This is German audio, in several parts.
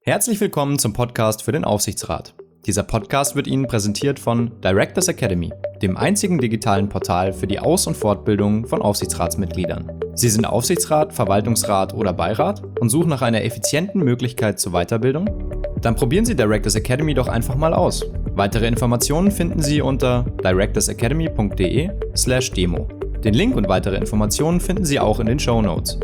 Herzlich willkommen zum Podcast für den Aufsichtsrat. Dieser Podcast wird Ihnen präsentiert von Directors Academy, dem einzigen digitalen Portal für die Aus- und Fortbildung von Aufsichtsratsmitgliedern. Sie sind Aufsichtsrat, Verwaltungsrat oder Beirat und suchen nach einer effizienten Möglichkeit zur Weiterbildung? Dann probieren Sie Directors Academy doch einfach mal aus. Weitere Informationen finden Sie unter directorsacademy.de/demo. Den Link und weitere Informationen finden Sie auch in den Shownotes.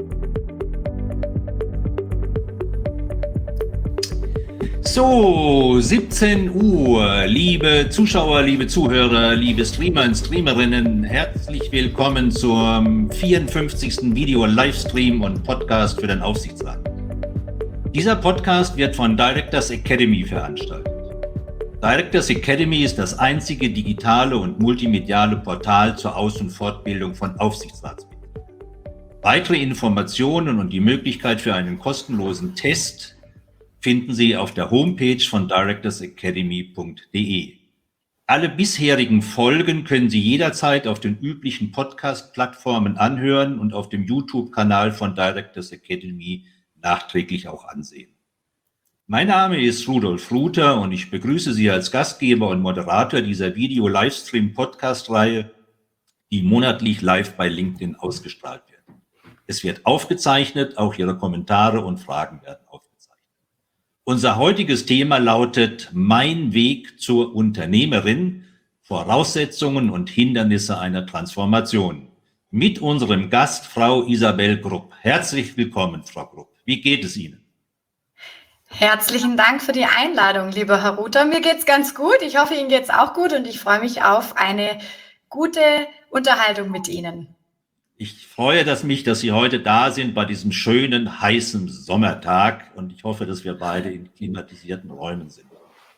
So, 17 Uhr, liebe Zuschauer, liebe Zuhörer, liebe Streamer und Streamerinnen, herzlich willkommen zum 54. Video-Livestream und Podcast für den Aufsichtsrat. Dieser Podcast wird von Directors Academy veranstaltet. Directors Academy ist das einzige digitale und multimediale Portal zur Aus- und Fortbildung von Aufsichtsratsmitgliedern. Weitere Informationen und die Möglichkeit für einen kostenlosen Test finden Sie auf der Homepage von directorsacademy.de. Alle bisherigen Folgen können Sie jederzeit auf den üblichen Podcast-Plattformen anhören und auf dem YouTube-Kanal von Directors Academy nachträglich auch ansehen. Mein Name ist Rudolf Ruther und ich begrüße Sie als Gastgeber und Moderator dieser Video-Livestream-Podcast-Reihe, die monatlich live bei LinkedIn ausgestrahlt wird. Es wird aufgezeichnet, auch Ihre Kommentare und Fragen werden aufgezeichnet. Unser heutiges Thema lautet Mein Weg zur Unternehmerin, Voraussetzungen und Hindernisse einer Transformation. Mit unserem Gast, Frau Isabel Grupp. Herzlich willkommen, Frau Grupp. Wie geht es Ihnen? Herzlichen Dank für die Einladung, lieber Herr Ruther. Mir geht's ganz gut. Ich hoffe, Ihnen geht's auch gut und ich freue mich auf eine gute Unterhaltung mit Ihnen. Ich freue mich, dass Sie heute da sind bei diesem schönen, heißen Sommertag und ich hoffe, dass wir beide in klimatisierten Räumen sind.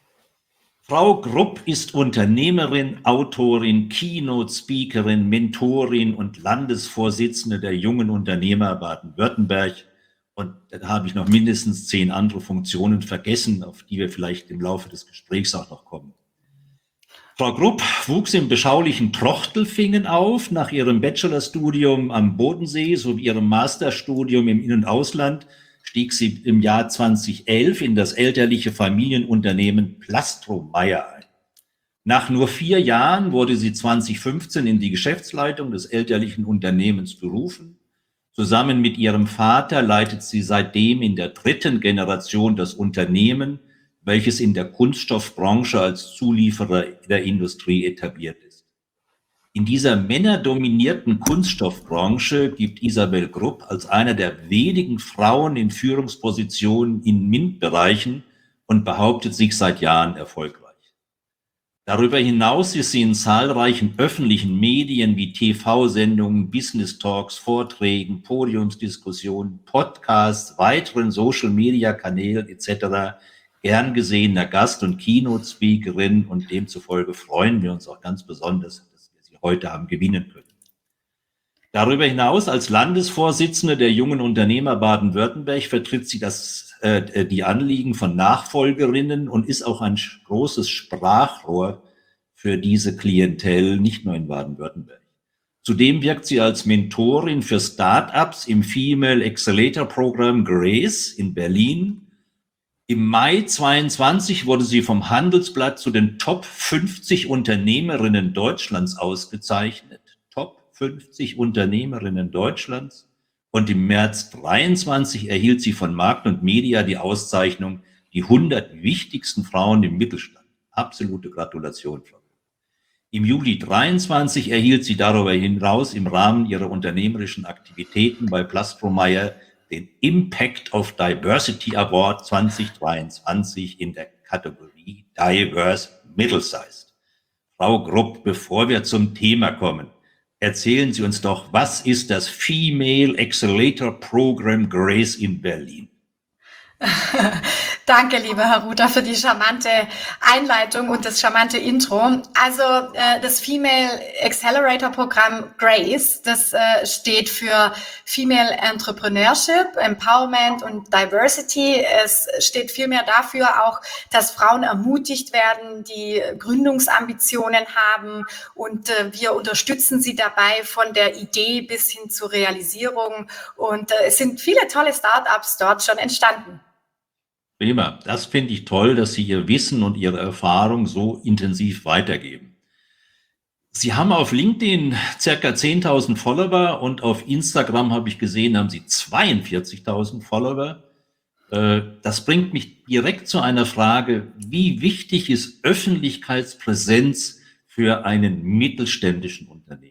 Frau Grupp ist Unternehmerin, Autorin, Keynote-Speakerin, Mentorin und Landesvorsitzende der Jungen Unternehmer Baden-Württemberg. Und da habe ich noch mindestens 10 andere Funktionen vergessen, auf die wir vielleicht im Laufe des Gesprächs auch noch kommen. Frau Grupp wuchs im beschaulichen Trochtelfingen auf. Nach ihrem Bachelorstudium am Bodensee sowie ihrem Masterstudium im In- und Ausland stieg sie im Jahr 2011 in das elterliche Familienunternehmen Plastromeyer ein. Nach nur 4 Jahren wurde sie 2015 in die Geschäftsleitung des elterlichen Unternehmens berufen. Zusammen mit ihrem Vater leitet sie seitdem in der 3. Generation das Unternehmen, welches in der Kunststoffbranche als Zulieferer der Industrie etabliert ist. In dieser männerdominierten Kunststoffbranche gibt Isabel Grupp als einer der wenigen Frauen in Führungspositionen in MINT-Bereichen und behauptet sich seit Jahren erfolgreich. Darüber hinaus ist sie in zahlreichen öffentlichen Medien wie TV-Sendungen, Business-Talks, Vorträgen, Podiumsdiskussionen, Podcasts, weiteren Social-Media-Kanälen etc. gern gesehener Gast und Keynote-Speakerin und demzufolge freuen wir uns auch ganz besonders, dass wir Sie heute haben gewinnen können. Darüber hinaus als Landesvorsitzende der Jungen Unternehmer Baden-Württemberg vertritt sie die Anliegen von Nachfolgerinnen und ist auch ein großes Sprachrohr für diese Klientel, nicht nur in Baden-Württemberg. Zudem wirkt sie als Mentorin für Start-ups im Female Accelerator Program GRACE in Berlin. Im Mai 2022 wurde sie vom Handelsblatt zu den Top 50 Unternehmerinnen Deutschlands ausgezeichnet. Top 50 Unternehmerinnen Deutschlands. Und im März 2023 erhielt sie von Markt und Media die Auszeichnung die 100 wichtigsten Frauen im Mittelstand. Absolute Gratulation, Frau. Im Juli 2023 erhielt sie darüber hinaus im Rahmen ihrer unternehmerischen Aktivitäten bei Plastromeyer den Impact of Diversity Award 2023 in der Kategorie Diverse Middle-Sized. Frau Grupp, bevor wir zum Thema kommen, erzählen Sie uns doch, was ist das Female Accelerator Program GRACE in Berlin? Danke, lieber Herr Ruther, für die charmante Einleitung und das charmante Intro. Also das Female Accelerator Programm GRACE, das steht für Female Entrepreneurship, Empowerment und Diversity. Es steht vielmehr dafür auch, dass Frauen ermutigt werden, die Gründungsambitionen haben und wir unterstützen sie dabei von der Idee bis hin zur Realisierung und es sind viele tolle Startups dort schon entstanden. Prima. Das finde ich toll, dass Sie Ihr Wissen und Ihre Erfahrung so intensiv weitergeben. Sie haben auf LinkedIn circa 10.000 Follower und auf Instagram habe ich gesehen, haben Sie 42.000 Follower. Das bringt mich direkt zu einer Frage: Wie wichtig ist Öffentlichkeitspräsenz für einen mittelständischen Unternehmen?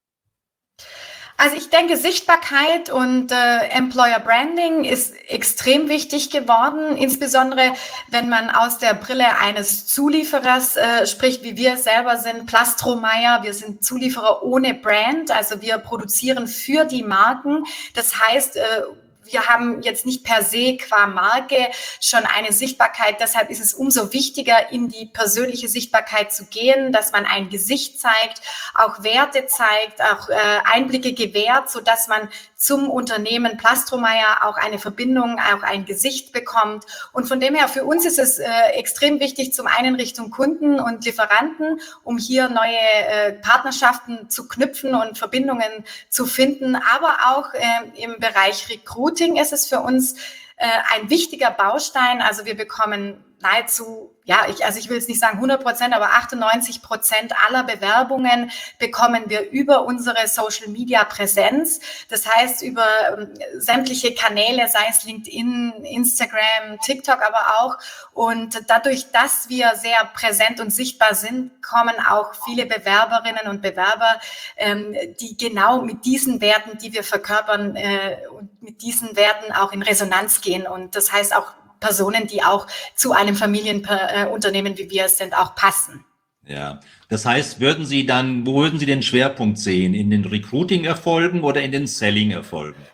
Also ich denke, Sichtbarkeit und Employer Branding ist extrem wichtig geworden, insbesondere wenn man aus der Brille eines Zulieferers spricht, wie wir es selber sind, Plastromeyer. Wir sind Zulieferer ohne Brand, also wir produzieren für die Marken. Das heißt, wir haben jetzt nicht per se qua Marke schon eine Sichtbarkeit. Deshalb ist es umso wichtiger, in die persönliche Sichtbarkeit zu gehen, dass man ein Gesicht zeigt, auch Werte zeigt, auch Einblicke gewährt, sodass man zum Unternehmen Plastromeyer auch eine Verbindung, auch ein Gesicht bekommt. Und von dem her, für uns ist es extrem wichtig, zum einen Richtung Kunden und Lieferanten, um hier neue Partnerschaften zu knüpfen und Verbindungen zu finden, aber auch im Bereich Recruiting ist es für uns ein wichtiger Baustein. Also wir bekommen nahezu, ich will jetzt nicht sagen 100%, aber 98% aller Bewerbungen bekommen wir über unsere Social-Media-Präsenz. Das heißt, über sämtliche Kanäle, sei es LinkedIn, Instagram, TikTok aber auch. Und dadurch, dass wir sehr präsent und sichtbar sind, kommen auch viele Bewerberinnen und Bewerber, die genau mit diesen Werten, die wir verkörpern, und mit diesen Werten auch in Resonanz gehen. Und das heißt auch Personen, die auch zu einem Familienunternehmen, wie wir es sind, auch passen. Ja, das heißt, wo würden Sie den Schwerpunkt sehen? In den Recruiting-Erfolgen oder in den Selling-Erfolgen?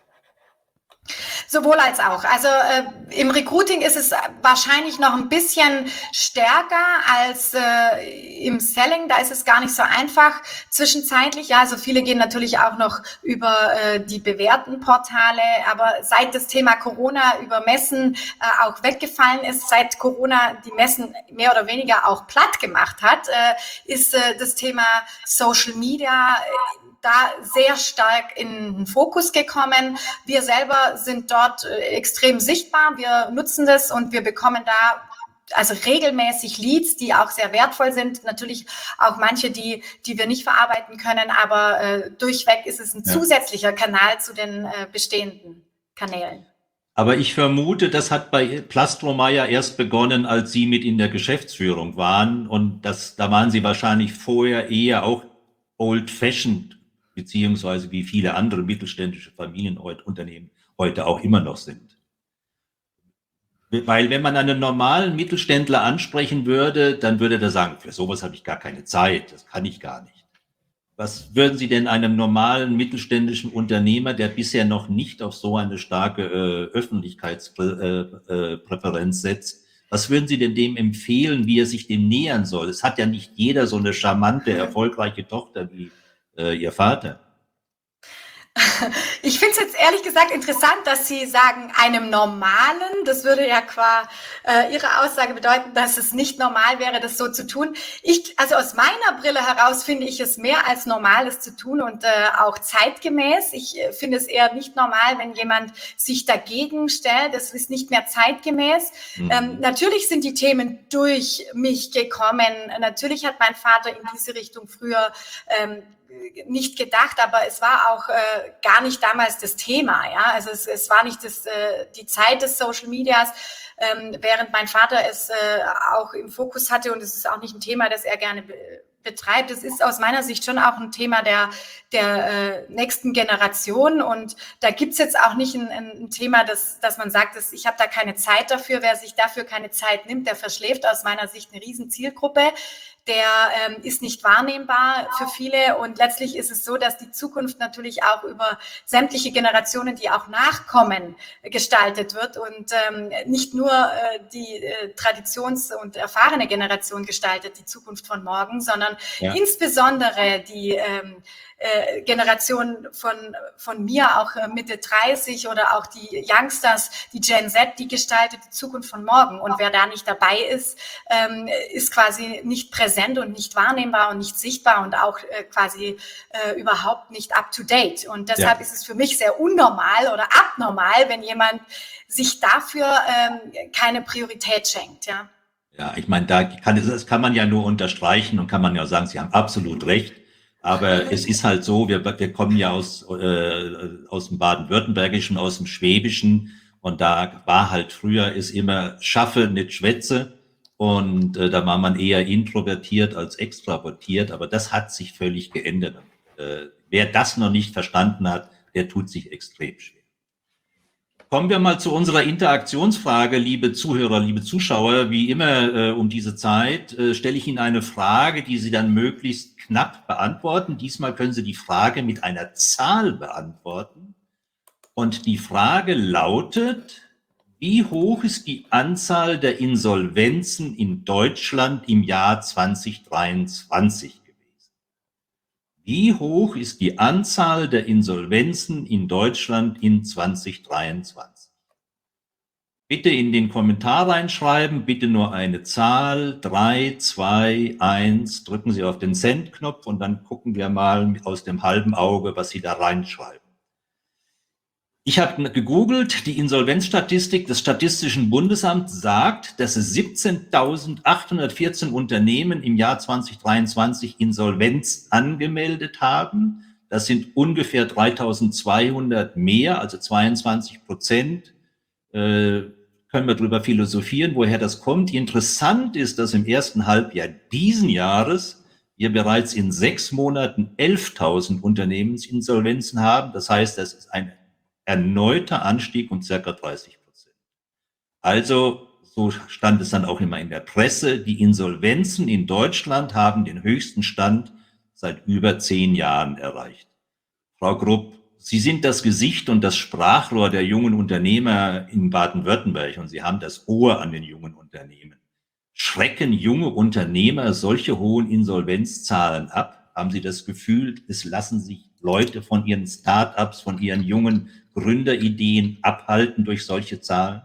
Sowohl als auch. Also im Recruiting ist es wahrscheinlich noch ein bisschen stärker als im Selling. Da ist es gar nicht so einfach zwischenzeitlich. Ja, also viele gehen natürlich auch noch über die bewährten Portale. Aber seit das Thema Corona über Messen auch weggefallen ist, seit Corona die Messen mehr oder weniger auch platt gemacht hat, ist das Thema Social Media da sehr stark in den Fokus gekommen. Wir selber sind dort extrem sichtbar. Wir nutzen das und wir bekommen da also regelmäßig Leads, die auch sehr wertvoll sind. Natürlich auch manche, die wir nicht verarbeiten können, aber durchweg ist es ein zusätzlicher Kanal zu den bestehenden Kanälen. Aber ich vermute, das hat bei Plastromeyer erst begonnen, als Sie mit in der Geschäftsführung waren. Und da waren Sie wahrscheinlich vorher eher auch old-fashioned, beziehungsweise wie viele andere mittelständische Familienunternehmen heute auch immer noch sind. Weil wenn man einen normalen Mittelständler ansprechen würde, dann würde der sagen, für sowas habe ich gar keine Zeit, das kann ich gar nicht. Was würden Sie denn einem normalen mittelständischen Unternehmer, der bisher noch nicht auf so eine starke Öffentlichkeitspräferenz setzt, was würden Sie denn dem empfehlen, wie er sich dem nähern soll? Es hat ja nicht jeder so eine charmante, erfolgreiche Tochter wie Ihr Vater. Ich finde es jetzt ehrlich gesagt interessant, dass Sie sagen, einem Normalen. Das würde ja qua Ihrer Aussage bedeuten, dass es nicht normal wäre, das so zu tun. Also aus meiner Brille heraus finde ich es mehr als normal, es zu tun und auch zeitgemäß. Ich finde es eher nicht normal, wenn jemand sich dagegen stellt. Das ist nicht mehr zeitgemäß. Natürlich sind die Themen durch mich gekommen. Natürlich hat mein Vater in diese Richtung früher nicht gedacht, aber es war auch gar nicht damals das Thema. Ja, also es war nicht die Zeit des Social Medias, während mein Vater es auch im Fokus hatte, und es ist auch nicht ein Thema, das er gerne betreibt. Es ist aus meiner Sicht schon auch ein Thema der nächsten Generation, und da gibt's jetzt auch nicht ein Thema, dass man sagt, ich habe da keine Zeit dafür. Wer sich dafür keine Zeit nimmt, der verschläft aus meiner Sicht eine riesen Zielgruppe. Der ist nicht wahrnehmbar für viele, und letztlich ist es so, dass die Zukunft natürlich auch über sämtliche Generationen, die auch nachkommen, gestaltet wird und nicht nur die traditions- und erfahrene Generation gestaltet die Zukunft von morgen, sondern insbesondere die Generation von mir, auch Mitte 30 oder auch die Youngsters, die Gen Z, die gestaltet die Zukunft von morgen. Und wer da nicht dabei ist, ist quasi nicht präsent und nicht wahrnehmbar und nicht sichtbar und auch quasi überhaupt nicht up to date. Und deshalb ist es für mich sehr unnormal oder abnormal, wenn jemand sich dafür keine Priorität schenkt, ja. Ja, ich meine, das kann man ja nur unterstreichen und kann man ja sagen, Sie haben absolut recht. Aber es ist halt so, wir kommen ja aus dem Baden-Württembergischen, aus dem Schwäbischen, und da war halt früher ist immer Schaffe, nicht Schwätze, und da war man eher introvertiert als extravertiert, aber das hat sich völlig geändert. Wer das noch nicht verstanden hat, der tut sich extrem schwer. Kommen wir mal zu unserer Interaktionsfrage, liebe Zuhörer, liebe Zuschauer. Wie immer um diese Zeit stelle ich Ihnen eine Frage, die Sie dann möglichst knapp beantworten. Diesmal können Sie die Frage mit einer Zahl beantworten. Und die Frage lautet: Wie hoch ist die Anzahl der Insolvenzen in Deutschland im Jahr 2023 gewesen? Wie hoch ist die Anzahl der Insolvenzen in Deutschland in 2023? Bitte in den Kommentar reinschreiben, bitte nur eine Zahl, 3, 2, 1, drücken Sie auf den Send-Knopf und dann gucken wir mal aus dem halben Auge, was Sie da reinschreiben. Ich habe gegoogelt, die Insolvenzstatistik des Statistischen Bundesamts sagt, dass es 17.814 Unternehmen im Jahr 2023 Insolvenz angemeldet haben. Das sind ungefähr 3.200 mehr, also 22%. Können wir darüber philosophieren, woher das kommt. Interessant ist, dass im ersten Halbjahr diesen Jahres wir bereits in 6 Monaten 11.000 Unternehmensinsolvenzen haben. Das heißt, das ist ein erneuter Anstieg um ca. 30%. Also, so stand es dann auch immer in der Presse, die Insolvenzen in Deutschland haben den höchsten Stand seit über 10 Jahren erreicht. Frau Grupp, Sie sind das Gesicht und das Sprachrohr der jungen Unternehmer in Baden-Württemberg und Sie haben das Ohr an den jungen Unternehmen. Schrecken junge Unternehmer solche hohen Insolvenzzahlen ab? Haben Sie das Gefühl, es lassen sich Leute von ihren Start-ups, von ihren jungen Gründerideen abhalten durch solche Zahlen?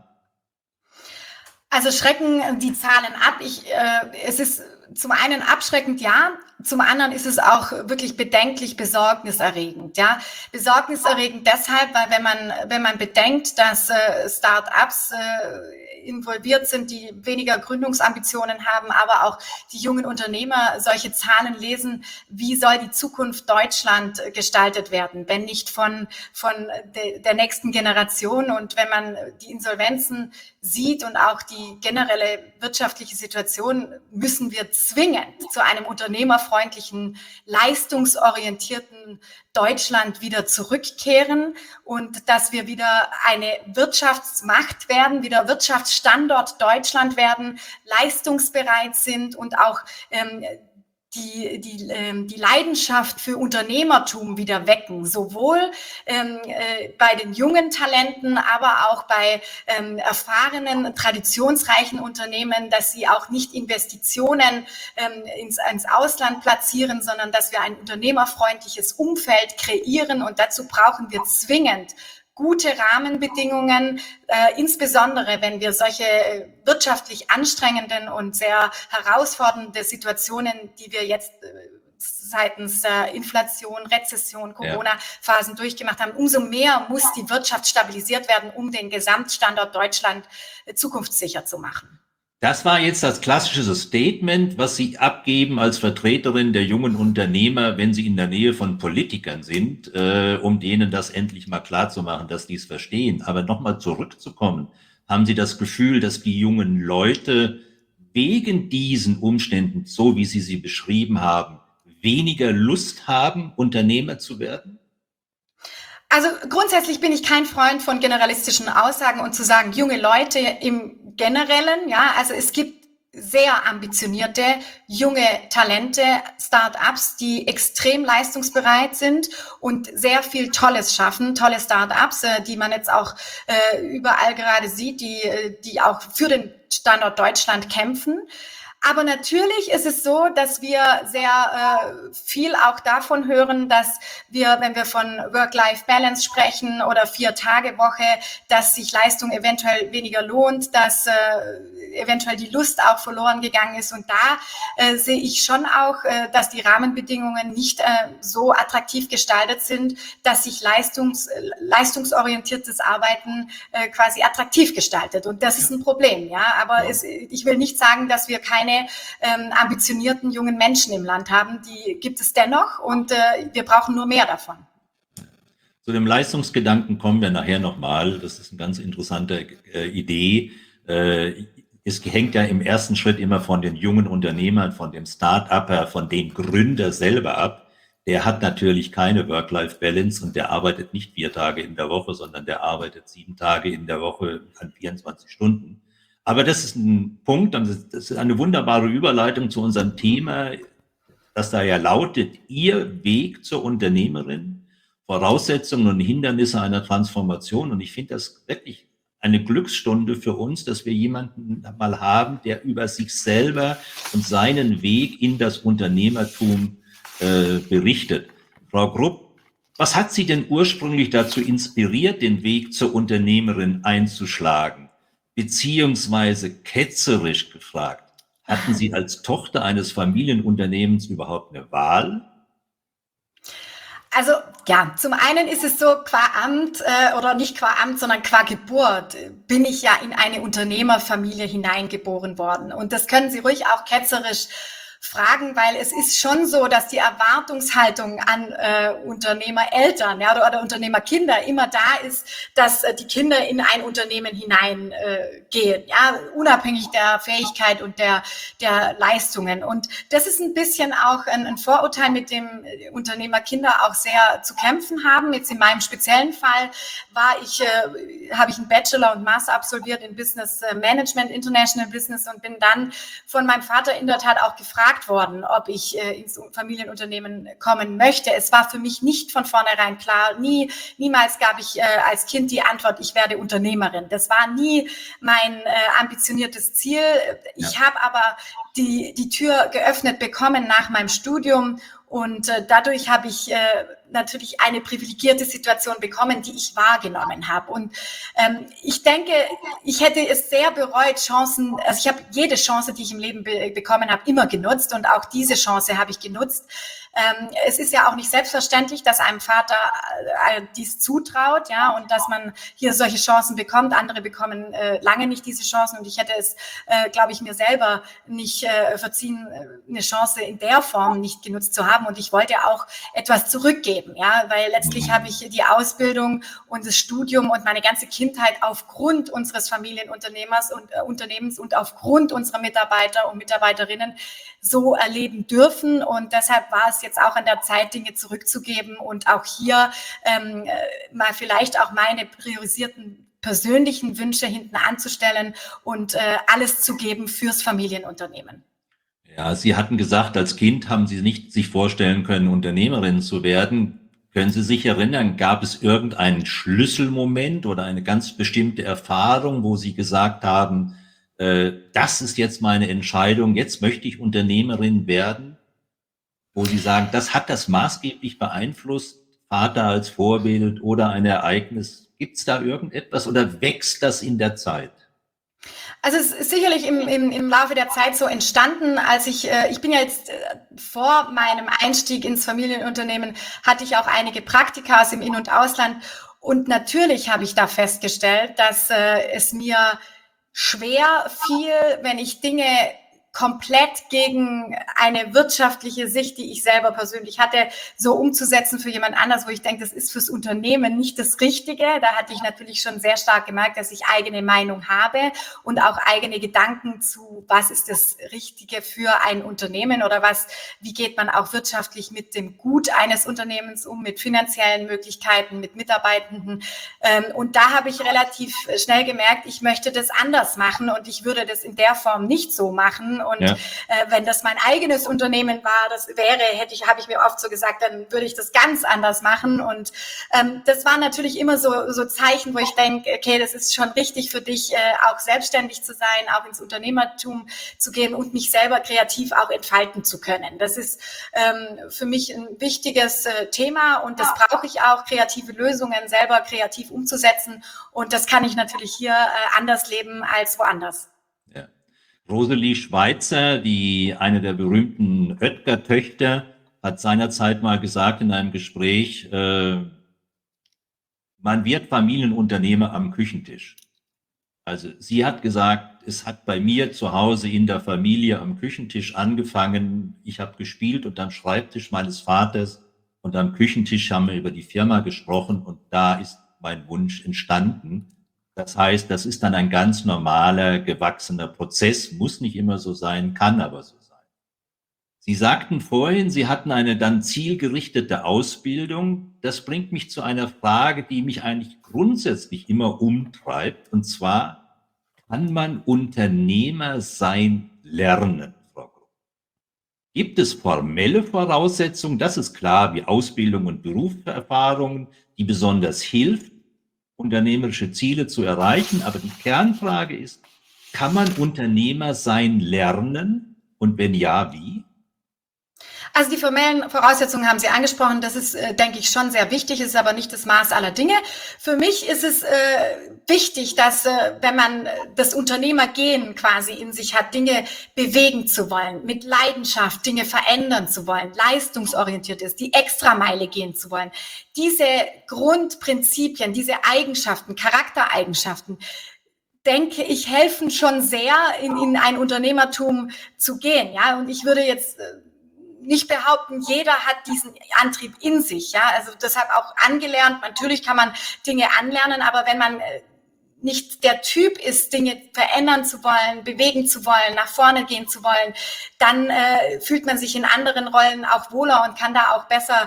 Also schrecken die Zahlen ab. Es ist zum einen abschreckend, ja. Zum anderen ist es auch wirklich bedenklich besorgniserregend, ja. Besorgniserregend deshalb, weil wenn man bedenkt, dass Start-ups involviert sind, die weniger Gründungsambitionen haben, aber auch die jungen Unternehmer solche Zahlen lesen, wie soll die Zukunft Deutschland gestaltet werden, wenn nicht von der nächsten Generation. Und wenn man die Insolvenzen sieht und auch die generelle wirtschaftliche Situation, müssen wir zwingend zu einem unternehmerfreundlichen, leistungsorientierten Deutschland wieder zurückkehren und dass wir wieder eine Wirtschaftsmacht werden, wieder Wirtschaftsstandort Deutschland werden, leistungsbereit sind und auch die Leidenschaft für Unternehmertum wieder wecken, sowohl bei den jungen Talenten, aber auch bei erfahrenen, traditionsreichen Unternehmen, dass sie auch nicht Investitionen ins Ausland platzieren, sondern dass wir ein unternehmerfreundliches Umfeld kreieren. Und dazu brauchen wir zwingend gute Rahmenbedingungen, insbesondere wenn wir solche wirtschaftlich anstrengenden und sehr herausfordernde Situationen, die wir jetzt seitens Inflation, Rezession, Corona-Phasen durchgemacht haben, umso mehr muss die Wirtschaft stabilisiert werden, um den Gesamtstandort Deutschland zukunftssicher zu machen. Das war jetzt das klassische Statement, was Sie abgeben als Vertreterin der jungen Unternehmer, wenn Sie in der Nähe von Politikern sind, um denen das endlich mal klarzumachen, dass die es verstehen. Aber nochmal zurückzukommen, haben Sie das Gefühl, dass die jungen Leute wegen diesen Umständen, so wie Sie sie beschrieben haben, weniger Lust haben, Unternehmer zu werden? Also grundsätzlich bin ich kein Freund von generalistischen Aussagen und zu sagen, junge Leute im Generellen, ja, also es gibt sehr ambitionierte, junge Talente, Start-ups, die extrem leistungsbereit sind und sehr viel Tolles schaffen, tolle Start-ups, die man jetzt auch überall gerade sieht, die auch für den Standort Deutschland kämpfen. Aber natürlich ist es so, dass wir sehr viel auch davon hören, dass wir, wenn wir von Work-Life-Balance sprechen oder 4-Tage-Woche, dass sich Leistung eventuell weniger lohnt, dass eventuell die Lust auch verloren gegangen ist. Und da sehe ich schon auch, dass die Rahmenbedingungen nicht so attraktiv gestaltet sind, dass sich leistungsorientiertes Arbeiten quasi attraktiv gestaltet. Und das ist ein Problem, ja. Aber ich will nicht sagen, dass wir keine ambitionierten jungen Menschen im Land haben. Die gibt es dennoch und wir brauchen nur mehr davon. Zu dem Leistungsgedanken kommen wir nachher nochmal. Das ist eine ganz interessante Idee. Es hängt ja im ersten Schritt immer von den jungen Unternehmern, von dem Start-Upper, von dem Gründer selber ab. Der hat natürlich keine Work-Life-Balance und der arbeitet nicht 4 Tage in der Woche, sondern der arbeitet 7 Tage in der Woche an 24 Stunden. Aber das ist ein Punkt, das ist eine wunderbare Überleitung zu unserem Thema, das da ja lautet, Ihr Weg zur Unternehmerin, Voraussetzungen und Hindernisse einer Transformation. Und ich finde das wirklich eine Glücksstunde für uns, dass wir jemanden mal haben, der über sich selber und seinen Weg in das Unternehmertum berichtet. Frau Grupp, was hat Sie denn ursprünglich dazu inspiriert, den Weg zur Unternehmerin einzuschlagen? Beziehungsweise ketzerisch gefragt, hatten Sie als Tochter eines Familienunternehmens überhaupt eine Wahl? Also ja, zum einen ist es so, qua Amt oder nicht qua Amt, sondern qua Geburt bin ich ja in eine Unternehmerfamilie hineingeboren worden. Und das können Sie ruhig auch ketzerisch fragen, weil es ist schon so, dass die Erwartungshaltung an Unternehmereltern oder Unternehmerkinder immer da ist, dass die Kinder in ein Unternehmen hineingehen, unabhängig der Fähigkeit und der Leistungen. Und das ist ein bisschen auch ein Vorurteil, mit dem Unternehmerkinder auch sehr zu kämpfen haben. Jetzt in meinem speziellen Fall habe ich einen Bachelor und Master absolviert in Business Management, International Business und bin dann von meinem Vater in der Tat auch gefragt worden, ob ich ins Familienunternehmen kommen möchte. Es war für mich nicht von vornherein klar. Niemals gab ich als Kind die Antwort, ich werde Unternehmerin. Das war nie mein ambitioniertes Ziel. Ich habe aber die Tür geöffnet bekommen nach meinem Studium und dadurch habe ich natürlich eine privilegierte Situation bekommen, die ich wahrgenommen habe. Und ich denke, ich hätte es sehr bereut, Chancen, also ich habe jede Chance, die ich im Leben bekommen habe, immer genutzt und auch diese Chance habe ich genutzt. Es ist ja auch nicht selbstverständlich, dass einem Vater dies zutraut, und dass man hier solche Chancen bekommt. Andere bekommen lange nicht diese Chancen und ich hätte es, glaube ich, mir selber nicht verziehen, eine Chance in der Form nicht genutzt zu haben und ich wollte auch etwas zurückgeben, weil letztlich habe ich die Ausbildung und das Studium und meine ganze Kindheit aufgrund unseres Familienunternehmers und Unternehmens und aufgrund unserer Mitarbeiter und Mitarbeiterinnen so erleben dürfen und deshalb war es jetzt auch an der Zeit, Dinge zurückzugeben und auch hier mal vielleicht auch meine priorisierten persönlichen Wünsche hinten anzustellen und alles zu geben fürs Familienunternehmen. Ja, Sie hatten gesagt, als Kind haben Sie nicht sich vorstellen können, Unternehmerin zu werden. Können Sie sich erinnern, gab es irgendeinen Schlüsselmoment oder eine ganz bestimmte Erfahrung, wo Sie gesagt haben, das ist jetzt meine Entscheidung, jetzt möchte ich Unternehmerin werden? Wo Sie sagen, das hat das maßgeblich beeinflusst, Vater als Vorbild oder ein Ereignis. Gibt es da irgendetwas oder wächst das in der Zeit? Also es ist sicherlich im Laufe der Zeit so entstanden, als ich bin ja jetzt vor meinem Einstieg ins Familienunternehmen, hatte ich auch einige Praktika im In- und Ausland und natürlich habe ich da festgestellt, dass es mir schwer fiel, wenn ich Dinge komplett gegen eine wirtschaftliche Sicht, die ich selber persönlich hatte, so umzusetzen für jemand anders, wo ich denke, das ist fürs Unternehmen nicht das Richtige. Da hatte ich natürlich schon sehr stark gemerkt, dass ich eigene Meinung habe und auch eigene Gedanken zu, was ist das Richtige für ein Unternehmen oder wie geht man auch wirtschaftlich mit dem Gut eines Unternehmens um, mit finanziellen Möglichkeiten, mit Mitarbeitenden. Und da habe ich relativ schnell gemerkt, ich möchte das anders machen und ich würde das in der Form nicht so machen. Und Ja. wenn das mein eigenes Unternehmen war, habe ich mir oft so gesagt, dann würde ich das ganz anders machen. Und das waren natürlich immer so Zeichen, wo ich denke, okay, das ist schon richtig für dich, auch selbstständig zu sein, auch ins Unternehmertum zu gehen und mich selber kreativ auch entfalten zu können. Das ist für mich ein wichtiges Thema und das brauche ich auch, kreative Lösungen selber kreativ umzusetzen. Und das kann ich natürlich hier anders leben als woanders. Ja. Rosalie Schweizer, eine der berühmten Oetker-Töchter, hat seinerzeit mal gesagt in einem Gespräch, man wird Familienunternehmer am Küchentisch. Also sie hat gesagt, es hat bei mir zu Hause in der Familie am Küchentisch angefangen. Ich habe gespielt und am Schreibtisch meines Vaters und am Küchentisch haben wir über die Firma gesprochen und da ist mein Wunsch entstanden. Das heißt, das ist dann ein ganz normaler, gewachsener Prozess, muss nicht immer so sein, kann aber so sein. Sie sagten vorhin, Sie hatten eine dann zielgerichtete Ausbildung. Das bringt mich zu einer Frage, die mich eigentlich grundsätzlich immer umtreibt. Und zwar, kann man Unternehmer sein lernen, Frau Grupp? Gibt es formelle Voraussetzungen? Das ist klar, wie Ausbildung und Berufserfahrungen, die besonders hilft, unternehmerische Ziele zu erreichen. Aber die Kernfrage ist, kann man Unternehmer sein lernen? Und wenn ja, wie? Also die formellen Voraussetzungen haben Sie angesprochen. Das ist, denke ich, schon sehr wichtig, ist aber nicht das Maß aller Dinge. Für mich ist es wichtig, dass, wenn man das Unternehmergehen quasi in sich hat, Dinge bewegen zu wollen, mit Leidenschaft Dinge verändern zu wollen, leistungsorientiert ist, die Extrameile gehen zu wollen. Diese Grundprinzipien, diese Eigenschaften, Charaktereigenschaften, denke ich, helfen schon sehr, in ein Unternehmertum zu gehen. Ja, und ich würde jetzt nicht behaupten, jeder hat diesen Antrieb in sich, ja, also deshalb auch angelernt. Natürlich kann man Dinge anlernen, aber wenn man nicht der Typ ist, Dinge verändern zu wollen, bewegen zu wollen, nach vorne gehen zu wollen, dann fühlt man sich in anderen Rollen auch wohler und kann da auch besser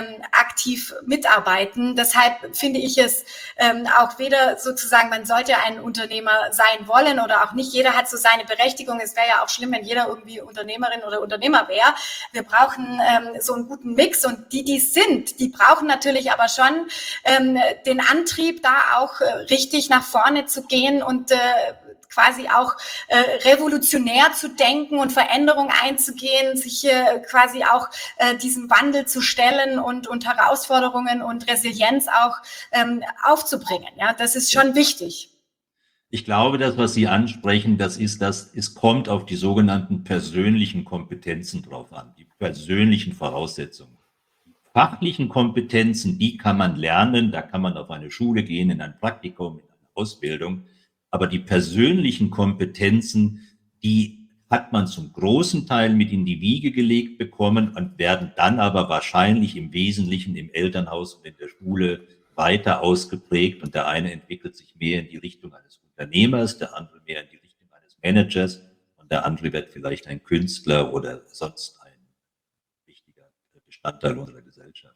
aktiv mitarbeiten. Deshalb finde ich es auch weder sozusagen, man sollte ein Unternehmer sein wollen oder auch nicht. Jeder hat so seine Berechtigung. Es wäre ja auch schlimm, wenn jeder irgendwie Unternehmerin oder Unternehmer wäre. Wir brauchen so einen guten Mix und die sind, die brauchen natürlich aber schon den Antrieb, da auch richtig nach vorne zu gehen und quasi auch revolutionär zu denken und Veränderung einzugehen, sich quasi auch diesem Wandel zu stellen und Herausforderungen und Resilienz auch aufzubringen. Ja, das ist schon wichtig. Ich glaube, das, was Sie ansprechen, es kommt auf die sogenannten persönlichen Kompetenzen drauf an, die persönlichen Voraussetzungen. Die fachlichen Kompetenzen, die kann man lernen, da kann man auf eine Schule gehen, in ein Praktikum, in eine Ausbildung. Aber die persönlichen Kompetenzen, die hat man zum großen Teil mit in die Wiege gelegt bekommen und werden dann aber wahrscheinlich im Wesentlichen im Elternhaus und in der Schule weiter ausgeprägt. Und der eine entwickelt sich mehr in die Richtung eines Unternehmers, der andere mehr in die Richtung eines Managers und der andere wird vielleicht ein Künstler oder sonst ein wichtiger Bestandteil unserer Gesellschaft.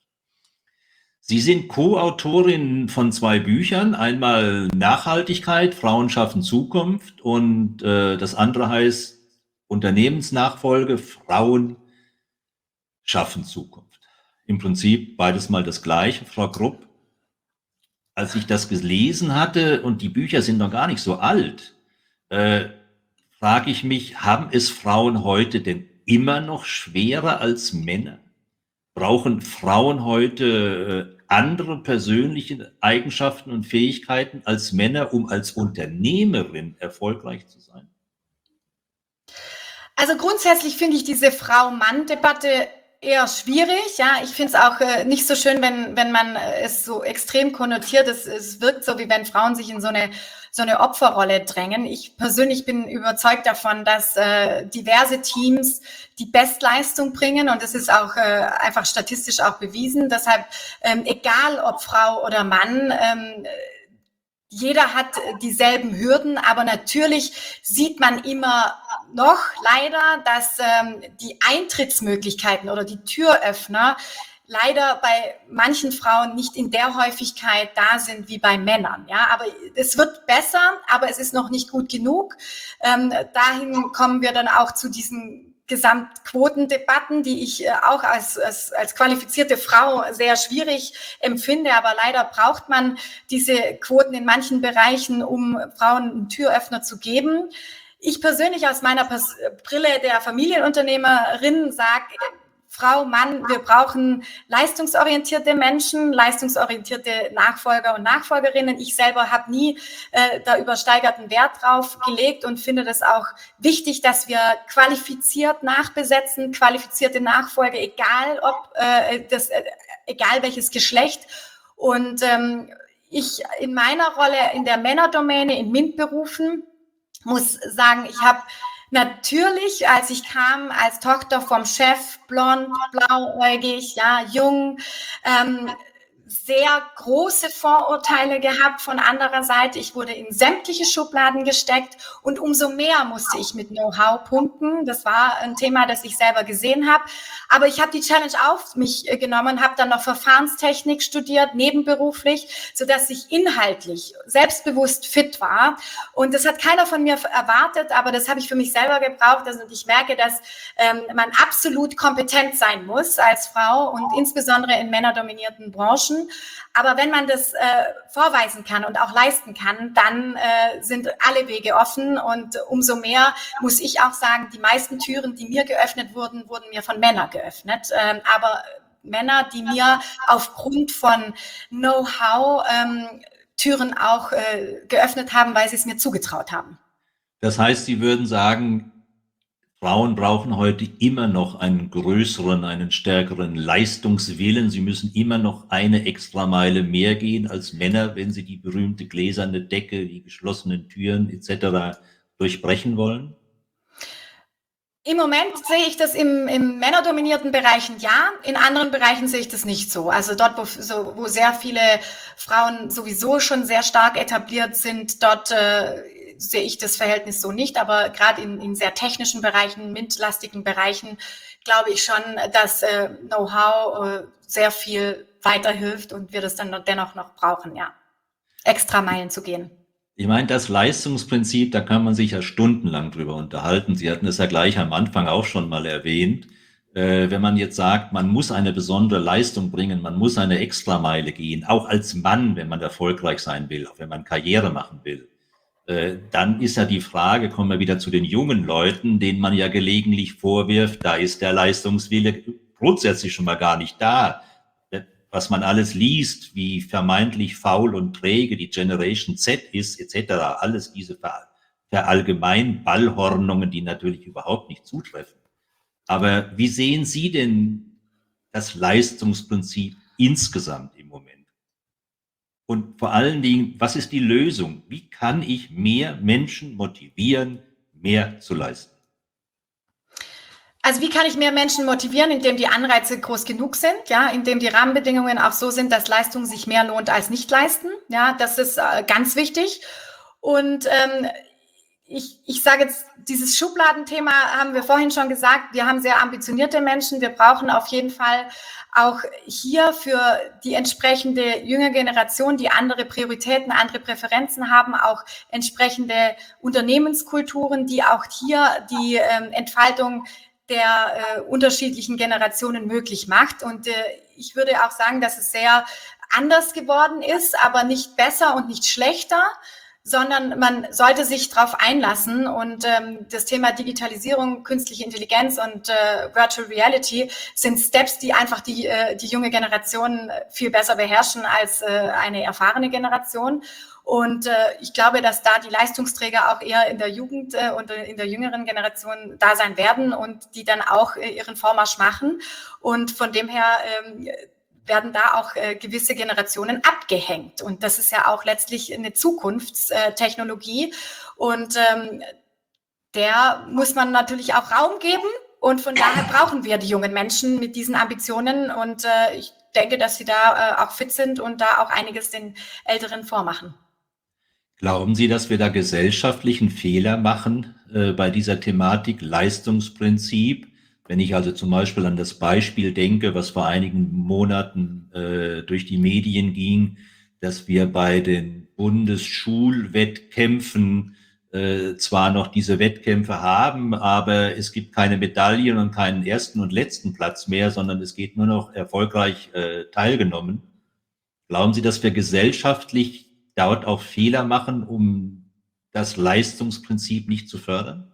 Sie sind Co-Autorin von 2 Büchern, einmal Nachhaltigkeit, Frauen schaffen Zukunft und das andere heißt Unternehmensnachfolge, Frauen schaffen Zukunft. Im Prinzip beides mal das Gleiche. Frau Grupp, als ich das gelesen hatte und die Bücher sind noch gar nicht so alt, frage ich mich, haben es Frauen heute denn immer noch schwerer als Männer? Brauchen Frauen heute andere persönliche Eigenschaften und Fähigkeiten als Männer, um als Unternehmerin erfolgreich zu sein? Also grundsätzlich finde ich diese Frau-Mann-Debatte eher schwierig. Ja, ich finde es auch nicht so schön, wenn man es so extrem konnotiert. Es wirkt so, wie wenn Frauen sich in so eine Opferrolle drängen. Ich persönlich bin überzeugt davon, dass diverse Teams die Bestleistung bringen und es ist auch einfach statistisch auch bewiesen. Deshalb, egal ob Frau oder Mann, jeder hat dieselben Hürden, aber natürlich sieht man immer noch leider, dass die Eintrittsmöglichkeiten oder die Türöffner leider bei manchen Frauen nicht in der Häufigkeit da sind wie bei Männern. Ja, aber es wird besser, aber es ist noch nicht gut genug. Dahin kommen wir dann auch zu diesen Gesamtquotendebatten, die ich auch als qualifizierte Frau sehr schwierig empfinde. Aber leider braucht man diese Quoten in manchen Bereichen, um Frauen einen Türöffner zu geben. Ich persönlich aus meiner Brille der Familienunternehmerin sage, Frau, Mann, wir brauchen leistungsorientierte Menschen, leistungsorientierte Nachfolger und Nachfolgerinnen. Ich selber habe nie da übersteigerten Wert drauf gelegt und finde das auch wichtig, dass wir qualifiziert nachbesetzen, qualifizierte Nachfolger, egal welches Geschlecht. Und ich in meiner Rolle in der Männerdomäne in MINT-Berufen muss sagen, ich habe natürlich, als ich kam, als Tochter vom Chef, blond, blauäugig, ja, jung, sehr große Vorurteile gehabt von anderer Seite. Ich wurde in sämtliche Schubladen gesteckt und umso mehr musste ich mit Know-how punkten. Das war ein Thema, das ich selber gesehen habe. Aber ich habe die Challenge auf mich genommen, habe dann noch Verfahrenstechnik studiert, nebenberuflich, sodass ich inhaltlich selbstbewusst fit war. Und das hat keiner von mir erwartet, aber das habe ich für mich selber gebraucht. Also ich merke, dass man absolut kompetent sein muss als Frau und insbesondere in männerdominierten Branchen. Aber wenn man das vorweisen kann und auch leisten kann, dann sind alle Wege offen und umso mehr muss ich auch sagen, die meisten Türen, die mir geöffnet wurden, wurden mir von Männern geöffnet. Aber Männer, die mir aufgrund von Know-how Türen auch geöffnet haben, weil sie es mir zugetraut haben. Das heißt, Sie würden sagen, Frauen brauchen heute immer noch einen größeren, einen stärkeren Leistungswillen. Sie müssen immer noch eine Extrameile mehr gehen als Männer, wenn sie die berühmte gläserne Decke, die geschlossenen Türen etc. durchbrechen wollen? Im Moment sehe ich das im männerdominierten Bereichen ja, in anderen Bereichen sehe ich das nicht so. Also dort, wo sehr viele Frauen sowieso schon sehr stark etabliert sind, dort sehe ich das Verhältnis so nicht. Aber gerade in sehr technischen Bereichen, MINT-lastigen Bereichen, glaube ich schon, dass Know-how sehr viel weiterhilft und wir das dann dennoch noch brauchen, ja, extra Meilen zu gehen. Ich meine, das Leistungsprinzip, da kann man sich ja stundenlang drüber unterhalten. Sie hatten es ja gleich am Anfang auch schon mal erwähnt. Wenn man jetzt sagt, man muss eine besondere Leistung bringen, man muss eine Extrameile gehen, auch als Mann, wenn man erfolgreich sein will, auch wenn man Karriere machen will, dann ist ja die Frage, kommen wir wieder zu den jungen Leuten, denen man ja gelegentlich vorwirft, da ist der Leistungswille grundsätzlich schon mal gar nicht da. Was man alles liest, wie vermeintlich faul und träge die Generation Z ist, etc., alles diese Verallgemeinballhornungen, die natürlich überhaupt nicht zutreffen. Aber wie sehen Sie denn das Leistungsprinzip insgesamt im Moment? Und vor allen Dingen, was ist die Lösung? Wie kann ich mehr Menschen motivieren, mehr zu leisten? Also wie kann ich mehr Menschen motivieren, indem die Anreize groß genug sind, ja, indem die Rahmenbedingungen auch so sind, dass Leistung sich mehr lohnt als nicht leisten, ja, das ist ganz wichtig. Und ich sage jetzt, dieses Schubladenthema haben wir vorhin schon gesagt, wir haben sehr ambitionierte Menschen, wir brauchen auf jeden Fall auch hier für die entsprechende jüngere Generation, die andere Prioritäten, andere Präferenzen haben, auch entsprechende Unternehmenskulturen, die auch hier die Entfaltung der unterschiedlichen Generationen möglich macht. Und ich würde auch sagen, dass es sehr anders geworden ist, aber nicht besser und nicht schlechter, sondern man sollte sich darauf einlassen. Und das Thema Digitalisierung, künstliche Intelligenz und Virtual Reality sind Steps, die einfach die junge Generation viel besser beherrschen als eine erfahrene Generation. Und ich glaube, dass da die Leistungsträger auch eher in der Jugend und in der jüngeren Generation da sein werden und die dann auch ihren Vormarsch machen. Und von dem her werden da auch gewisse Generationen abgehängt. Und das ist ja auch letztlich eine Zukunftstechnologie. Und der muss man natürlich auch Raum geben. Und von daher brauchen wir die jungen Menschen mit diesen Ambitionen. Und ich denke, dass sie da auch fit sind und da auch einiges den Älteren vormachen. Glauben Sie, dass wir da gesellschaftlichen Fehler machen bei dieser Thematik Leistungsprinzip, Wenn ich also zum Beispiel an das Beispiel denke, was vor einigen Monaten durch die Medien ging, dass wir bei den Bundesschulwettkämpfen zwar noch diese Wettkämpfe haben, aber es gibt keine Medaillen und keinen ersten und letzten Platz mehr, sondern es geht nur noch erfolgreich teilgenommen. Glauben Sie, dass wir gesellschaftlich dort auch Fehler machen, um das Leistungsprinzip nicht zu fördern?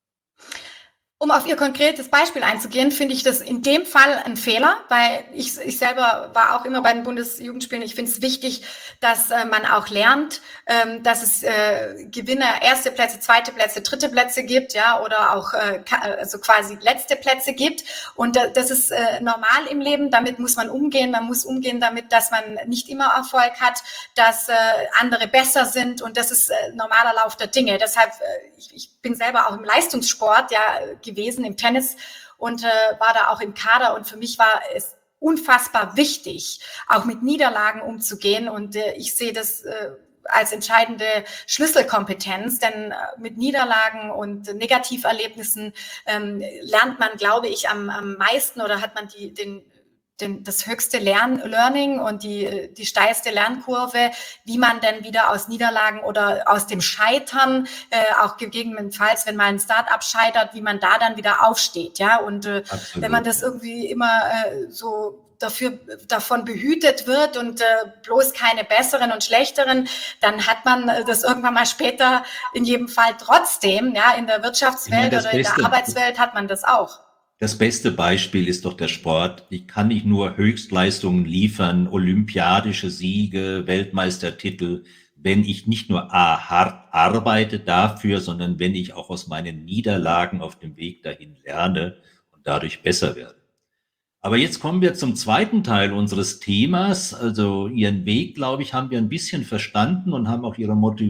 Um auf Ihr konkretes Beispiel einzugehen, finde ich das in dem Fall ein Fehler, weil ich selber war auch immer bei den Bundesjugendspielen. Ich finde es wichtig, dass man auch lernt, dass es Gewinner, erste Plätze, zweite Plätze, dritte Plätze gibt, ja, oder auch also quasi letzte Plätze gibt. Und das ist normal im Leben. Damit muss man umgehen. Man muss umgehen damit, dass man nicht immer Erfolg hat, dass andere besser sind. Und das ist normaler Lauf der Dinge. Deshalb, ich bin selber auch im Leistungssport, ja, gewesen, im Tennis, und war da auch im Kader, und für mich war es unfassbar wichtig, auch mit Niederlagen umzugehen, und ich sehe das als entscheidende Schlüsselkompetenz, denn mit Niederlagen und Negativerlebnissen lernt man, glaube ich, am meisten, oder hat man das höchste Learning und die steilste Lernkurve, wie man denn wieder aus Niederlagen oder aus dem Scheitern, auch gegebenenfalls, wenn mal ein Start-up scheitert, wie man da dann wieder aufsteht, ja. Und wenn man das irgendwie immer so davon behütet wird und bloß keine besseren und schlechteren, dann hat man das irgendwann mal später in jedem Fall trotzdem, ja, in der Wirtschaftswelt oder in der Arbeitswelt hat man das auch. Das beste Beispiel ist doch der Sport. Ich kann nicht nur Höchstleistungen liefern, olympiadische Siege, Weltmeistertitel, wenn ich nicht nur hart arbeite dafür, sondern wenn ich auch aus meinen Niederlagen auf dem Weg dahin lerne und dadurch besser werde. Aber jetzt kommen wir zum zweiten Teil unseres Themas. Also Ihren Weg, glaube ich, haben wir ein bisschen verstanden und haben auch Ihre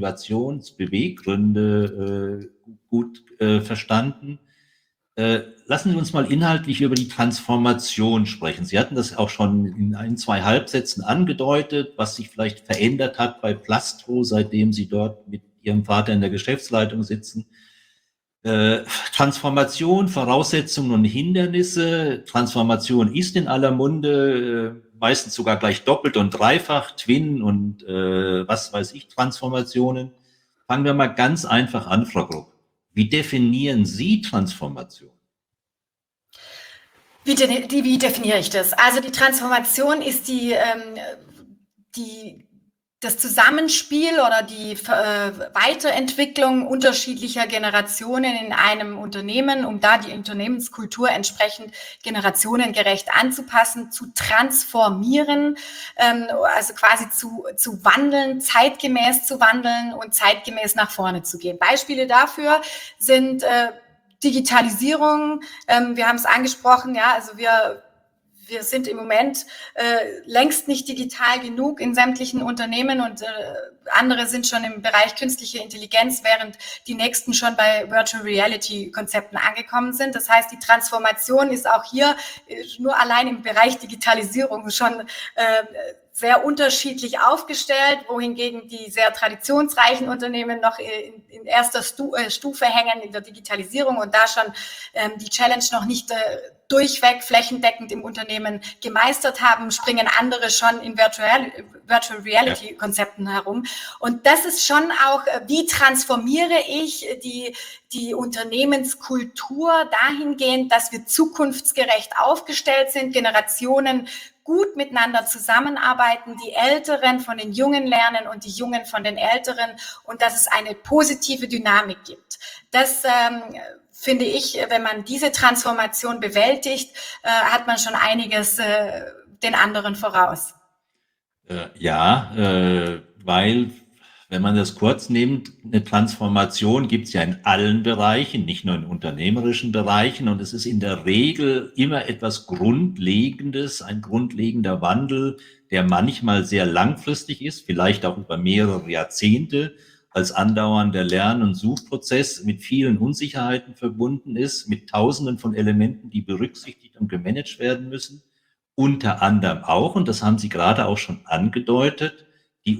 Motivationsbeweggründe gut verstanden. Lassen Sie uns mal inhaltlich über die Transformation sprechen. Sie hatten das auch schon in 1, 2 Halbsätzen angedeutet, was sich vielleicht verändert hat bei Plastro, seitdem Sie dort mit Ihrem Vater in der Geschäftsleitung sitzen. Transformation, Voraussetzungen und Hindernisse. Transformation ist in aller Munde, meistens sogar gleich doppelt und dreifach, Twin und was weiß ich, Transformationen. Fangen wir mal ganz einfach an, Frau Grupp. Wie definieren Sie Transformation? Wie definiere ich das? Also die Transformation ist das Zusammenspiel oder die Weiterentwicklung unterschiedlicher Generationen in einem Unternehmen, um da die Unternehmenskultur entsprechend generationengerecht anzupassen, zu transformieren, also quasi zu wandeln, zeitgemäß zu wandeln und zeitgemäß nach vorne zu gehen. Beispiele dafür sind Digitalisierung, wir haben es angesprochen, ja, also wir sind im Moment längst nicht digital genug in sämtlichen Unternehmen, und andere sind schon im Bereich künstliche Intelligenz, während die nächsten schon bei Virtual Reality Konzepten angekommen sind. Das heißt, die Transformation ist auch hier nur allein im Bereich Digitalisierung schon sehr unterschiedlich aufgestellt, wohingegen die sehr traditionsreichen Unternehmen noch in erster Stufe hängen in der Digitalisierung und da schon die Challenge noch nicht durchweg flächendeckend im Unternehmen gemeistert haben, springen andere schon in Virtual Reality Konzepten herum. Und das ist schon auch, wie transformiere ich die Unternehmenskultur dahingehend, dass wir zukunftsgerecht aufgestellt sind, Generationen gut miteinander zusammenarbeiten, die Älteren von den Jungen lernen und die Jungen von den Älteren, und dass es eine positive Dynamik gibt. Das finde ich, wenn man diese Transformation bewältigt, hat man schon einiges den anderen voraus. Weil, wenn man das kurz nimmt, eine Transformation gibt es ja in allen Bereichen, nicht nur in unternehmerischen Bereichen, und es ist in der Regel immer etwas Grundlegendes, ein grundlegender Wandel, der manchmal sehr langfristig ist, vielleicht auch über mehrere Jahrzehnte, als andauernder Lern- und Suchprozess mit vielen Unsicherheiten verbunden ist, mit Tausenden von Elementen, die berücksichtigt und gemanagt werden müssen. Unter anderem auch, und das haben Sie gerade auch schon angedeutet, die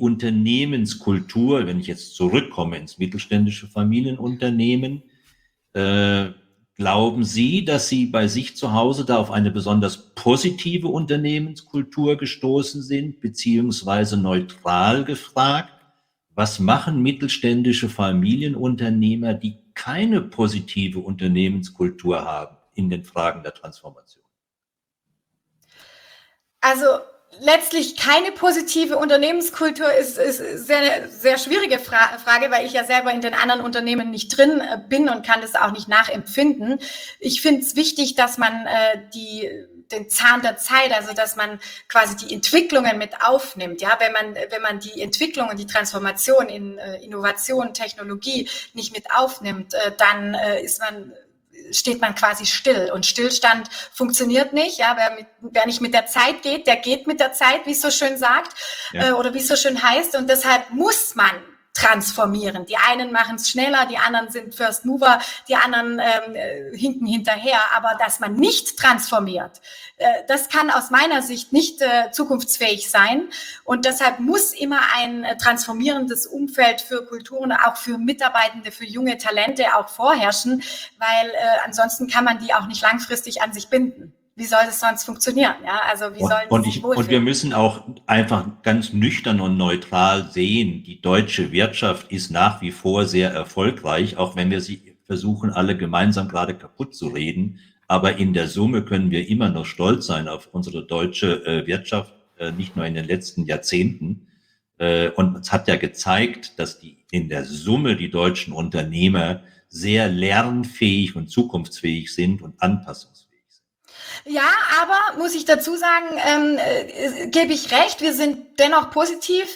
Unternehmenskultur, wenn ich jetzt zurückkomme ins mittelständische Familienunternehmen, Glauben Sie, dass Sie bei sich zu Hause da auf eine besonders positive Unternehmenskultur gestoßen sind, beziehungsweise neutral gefragt? Was machen mittelständische Familienunternehmer, die keine positive Unternehmenskultur haben in den Fragen der Transformation? Also letztlich keine positive Unternehmenskultur ist sehr, sehr schwierige Frage, weil ich ja selber in den anderen Unternehmen nicht drin bin und kann das auch nicht nachempfinden. Ich finde es wichtig, dass man den Zahn der Zeit, also dass man quasi die Entwicklungen mit aufnimmt. Ja, wenn man die Entwicklung und die Transformation in Innovation, Technologie nicht mit aufnimmt, dann steht man quasi still. Und Stillstand funktioniert nicht. Ja, wer nicht mit der Zeit geht, der geht mit der Zeit, wie es so schön sagt, oder wie es so schön heißt. Und deshalb muss man transformieren. Die einen machen es schneller, die anderen sind First Mover, die anderen hinken hinterher. Aber dass man nicht transformiert, das kann aus meiner Sicht nicht zukunftsfähig sein. Und deshalb muss immer ein transformierendes Umfeld für Kulturen, auch für Mitarbeitende, für junge Talente auch vorherrschen, weil ansonsten kann man die auch nicht langfristig an sich binden. Wie soll das sonst funktionieren? Ja, also wie sollen sie sich wohlfühlen? Und wir müssen auch einfach ganz nüchtern und neutral sehen, die deutsche Wirtschaft ist nach wie vor sehr erfolgreich, auch wenn wir sie versuchen, alle gemeinsam gerade kaputt zu reden. Aber in der Summe können wir immer noch stolz sein auf unsere deutsche Wirtschaft, nicht nur in den letzten Jahrzehnten. Und es hat ja gezeigt, dass in der Summe die deutschen Unternehmer sehr lernfähig und zukunftsfähig sind und anpassungsfähig. Ja, aber muss ich dazu sagen, gebe ich recht, wir sind dennoch positiv.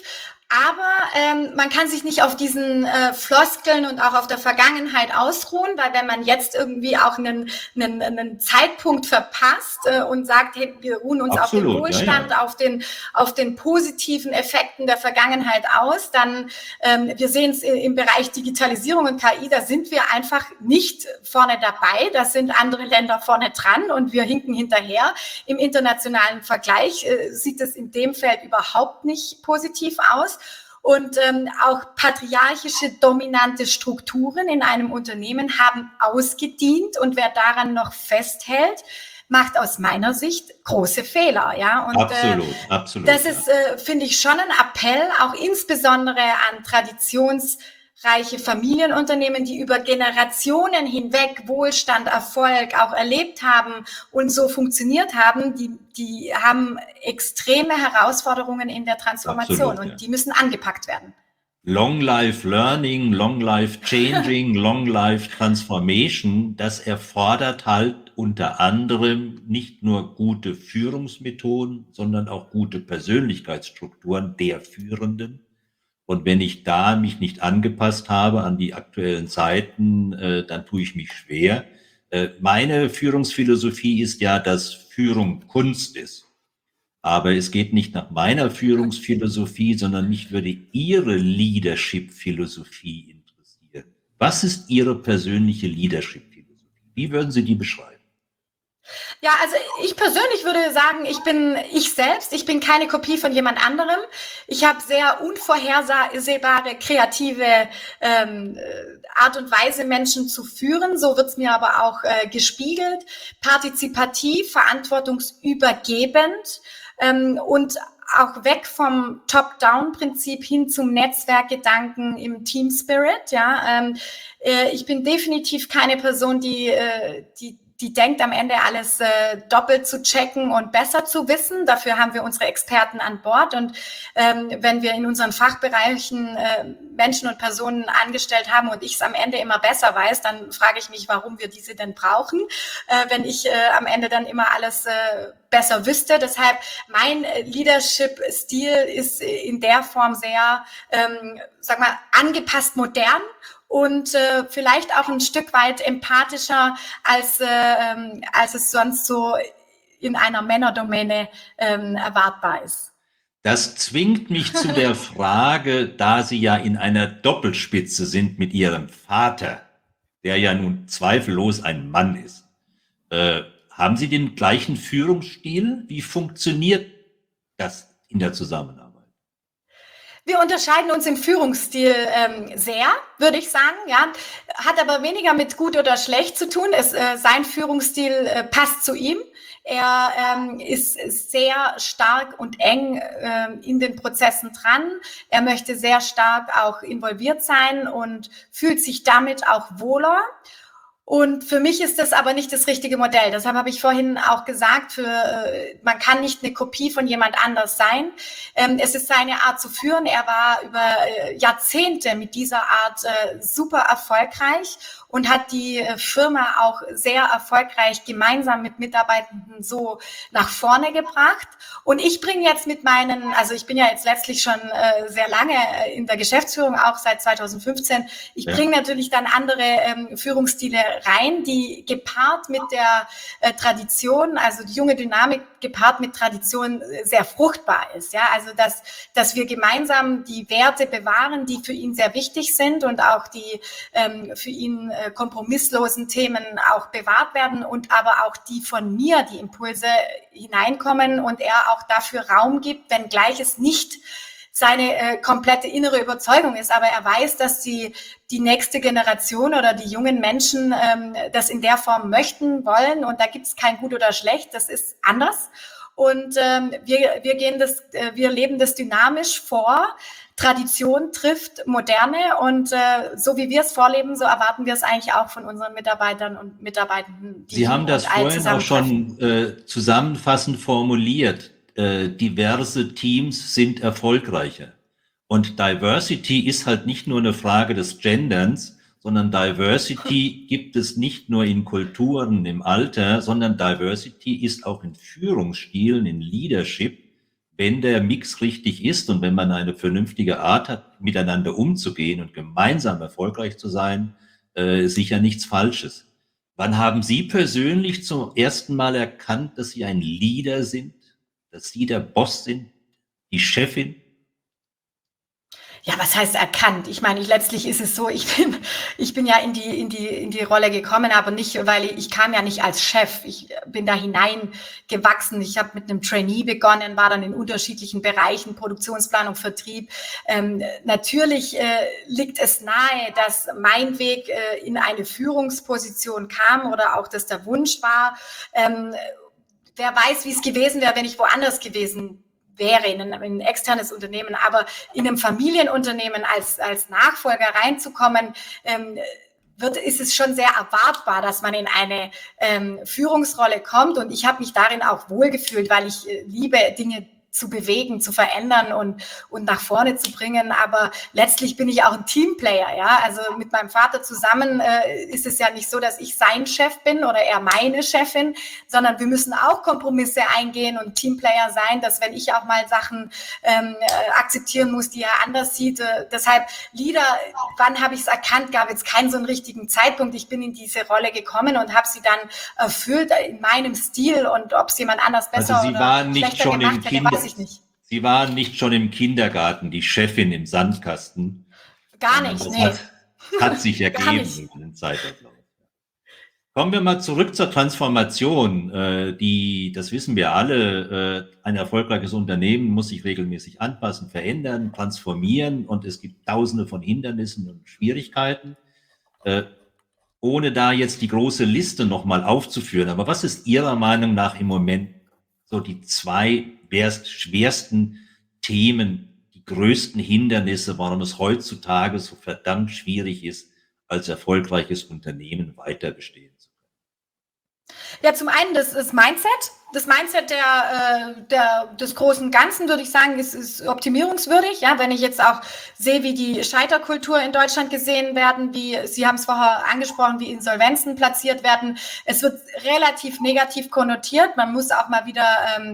Aber man kann sich nicht auf diesen Floskeln und auch auf der Vergangenheit ausruhen, weil wenn man jetzt irgendwie auch einen Zeitpunkt verpasst und sagt, hey, wir ruhen uns auf den Wohlstand, ja. Auf den positiven Effekten der Vergangenheit aus, dann wir sehen es im Bereich Digitalisierung und KI, da sind wir einfach nicht vorne dabei, da sind andere Länder vorne dran und wir hinken hinterher. Im internationalen Vergleich sieht es in dem Feld überhaupt nicht positiv aus. Und auch patriarchische, dominante Strukturen in einem Unternehmen haben ausgedient. Und wer daran noch festhält, macht aus meiner Sicht große Fehler. Ja? Und, absolut. Das ist, finde ich, schon ein Appell, auch insbesondere an traditionsreiche Familienunternehmen, die über Generationen hinweg Wohlstand, Erfolg auch erlebt haben und so funktioniert haben, die haben extreme Herausforderungen in der Transformation und die müssen angepackt werden. Long Life Learning, Long Life Changing, Long Life Transformation, das erfordert halt unter anderem nicht nur gute Führungsmethoden, sondern auch gute Persönlichkeitsstrukturen der Führenden. Und wenn ich da mich nicht angepasst habe an die aktuellen Zeiten, dann tue ich mich schwer. Meine Führungsphilosophie ist ja, dass Führung Kunst ist. Aber es geht nicht nach meiner Führungsphilosophie, sondern mich würde Ihre Leadership-Philosophie interessieren. Was ist Ihre persönliche Leadership-Philosophie? Wie würden Sie die beschreiben? Ja, also ich persönlich würde sagen, ich bin ich selbst, ich bin keine Kopie von jemand anderem. Ich habe sehr unvorhersehbare, kreative Art und Weise, Menschen zu führen. So wird's mir aber auch gespiegelt. Partizipativ, verantwortungsübergebend und auch weg vom Top-Down-Prinzip hin zum Netzwerkgedanken im Team-Spirit. Ja, ich bin definitiv keine Person, die denkt, am Ende alles doppelt zu checken und besser zu wissen. Dafür haben wir unsere Experten an Bord. Und wenn wir in unseren Fachbereichen Menschen und Personen angestellt haben und ich es am Ende immer besser weiß, dann frage ich mich, warum wir diese denn brauchen, wenn ich am Ende dann immer alles besser wüsste. Deshalb mein Leadership-Stil ist in der Form sehr, angepasst modern. Und vielleicht auch ein Stück weit empathischer, als es sonst so in einer Männerdomäne erwartbar ist. Das zwingt mich zu der Frage, da Sie ja in einer Doppelspitze sind mit Ihrem Vater, der ja nun zweifellos ein Mann ist. Haben Sie den gleichen Führungsstil? Wie funktioniert das in der Zusammenarbeit? Wir unterscheiden uns im Führungsstil sehr, würde ich sagen. Ja, hat aber weniger mit gut oder schlecht zu tun. Sein Führungsstil passt zu ihm. Er ist sehr stark und eng in den Prozessen dran. Er möchte sehr stark auch involviert sein und fühlt sich damit auch wohler. Und für mich ist das aber nicht das richtige Modell. Deshalb habe ich vorhin auch gesagt, man kann nicht eine Kopie von jemand anders sein. Es ist seine Art zu führen. Er war über Jahrzehnte mit dieser Art super erfolgreich und hat die Firma auch sehr erfolgreich gemeinsam mit Mitarbeitenden so nach vorne gebracht. Und ich bringe jetzt also ich bin ja jetzt letztlich schon sehr lange in der Geschäftsführung, auch seit 2015. Ich bringe natürlich dann andere Führungsstile rein, die gepaart mit der Tradition, also die junge Dynamik gepaart mit Tradition sehr fruchtbar ist. Ja, also dass wir gemeinsam die Werte bewahren, die für ihn sehr wichtig sind und auch die für ihn kompromisslosen Themen auch bewahrt werden und aber auch die von mir, die Impulse hineinkommen und er auch dafür Raum gibt, wenngleich es nicht seine komplette innere Überzeugung ist, aber er weiß, dass die nächste Generation oder die jungen Menschen das in der Form möchten, wollen und da gibt es kein Gut oder Schlecht, das ist anders und wir leben das dynamisch vor. Tradition trifft Moderne und so wie wir es vorleben, so erwarten wir es eigentlich auch von unseren Mitarbeitern und Mitarbeitenden. Sie haben das vorhin auch schon zusammenfassend formuliert. Diverse Teams sind erfolgreicher. Und Diversity ist halt nicht nur eine Frage des Genderns, sondern Diversity gibt es nicht nur in Kulturen, im Alter, sondern Diversity ist auch in Führungsstilen, in Leadership. Wenn der Mix richtig ist und wenn man eine vernünftige Art hat, miteinander umzugehen und gemeinsam erfolgreich zu sein, sicher nichts Falsches. Wann haben Sie persönlich zum ersten Mal erkannt, dass Sie ein Leader sind, dass Sie der Boss sind, die Chefin? Ja, was heißt erkannt? Ich meine, letztlich ist es so, ich bin ja in die Rolle gekommen, aber nicht, weil ich kam ja nicht als Chef. Ich bin da hineingewachsen. Ich habe mit einem Trainee begonnen, war dann in unterschiedlichen Bereichen, Produktionsplanung, Vertrieb. Natürlich liegt es nahe, dass mein Weg in eine Führungsposition kam oder auch, dass der Wunsch war. Wer weiß, wie es gewesen wäre, wenn ich woanders gewesen wäre, in ein externes Unternehmen, aber in einem Familienunternehmen als Nachfolger reinzukommen, ist es schon sehr erwartbar, dass man in eine Führungsrolle kommt und ich habe mich darin auch wohlgefühlt, weil ich liebe, Dinge zu bewegen, zu verändern und nach vorne zu bringen. Aber letztlich bin ich auch ein Teamplayer, ja. Also mit meinem Vater zusammen ist es ja nicht so, dass ich sein Chef bin oder er meine Chefin, sondern wir müssen auch Kompromisse eingehen und Teamplayer sein, dass wenn ich auch mal Sachen akzeptieren muss, die er anders sieht. Deshalb Leader, wann habe ich es erkannt, gab jetzt keinen so einen richtigen Zeitpunkt. Ich bin in diese Rolle gekommen und habe sie dann erfüllt in meinem Stil und ob es jemand anders besser oder schlechter gemacht hätte, weiß ich nicht. Sie waren nicht schon im Kindergarten die Chefin im Sandkasten. Gar nicht, nee. Hat sich ergeben in den Zeitablauf. Kommen wir mal zurück zur Transformation. Das wissen wir alle, ein erfolgreiches Unternehmen muss sich regelmäßig anpassen, verändern, transformieren und es gibt tausende von Hindernissen und Schwierigkeiten. Ohne da jetzt die große Liste nochmal aufzuführen, aber was ist Ihrer Meinung nach im Moment so die zwei schwersten Themen, die größten Hindernisse, warum es heutzutage so verdammt schwierig ist, als erfolgreiches Unternehmen weiter bestehen zu können? Ja, zum einen das Mindset. Das Mindset des großen Ganzen, würde ich sagen, ist optimierungswürdig. Ja, wenn ich jetzt auch sehe, wie die Scheiterkultur in Deutschland gesehen werden, wie Sie haben es vorher angesprochen, wie Insolvenzen platziert werden. Es wird relativ negativ konnotiert. Man muss auch mal wieder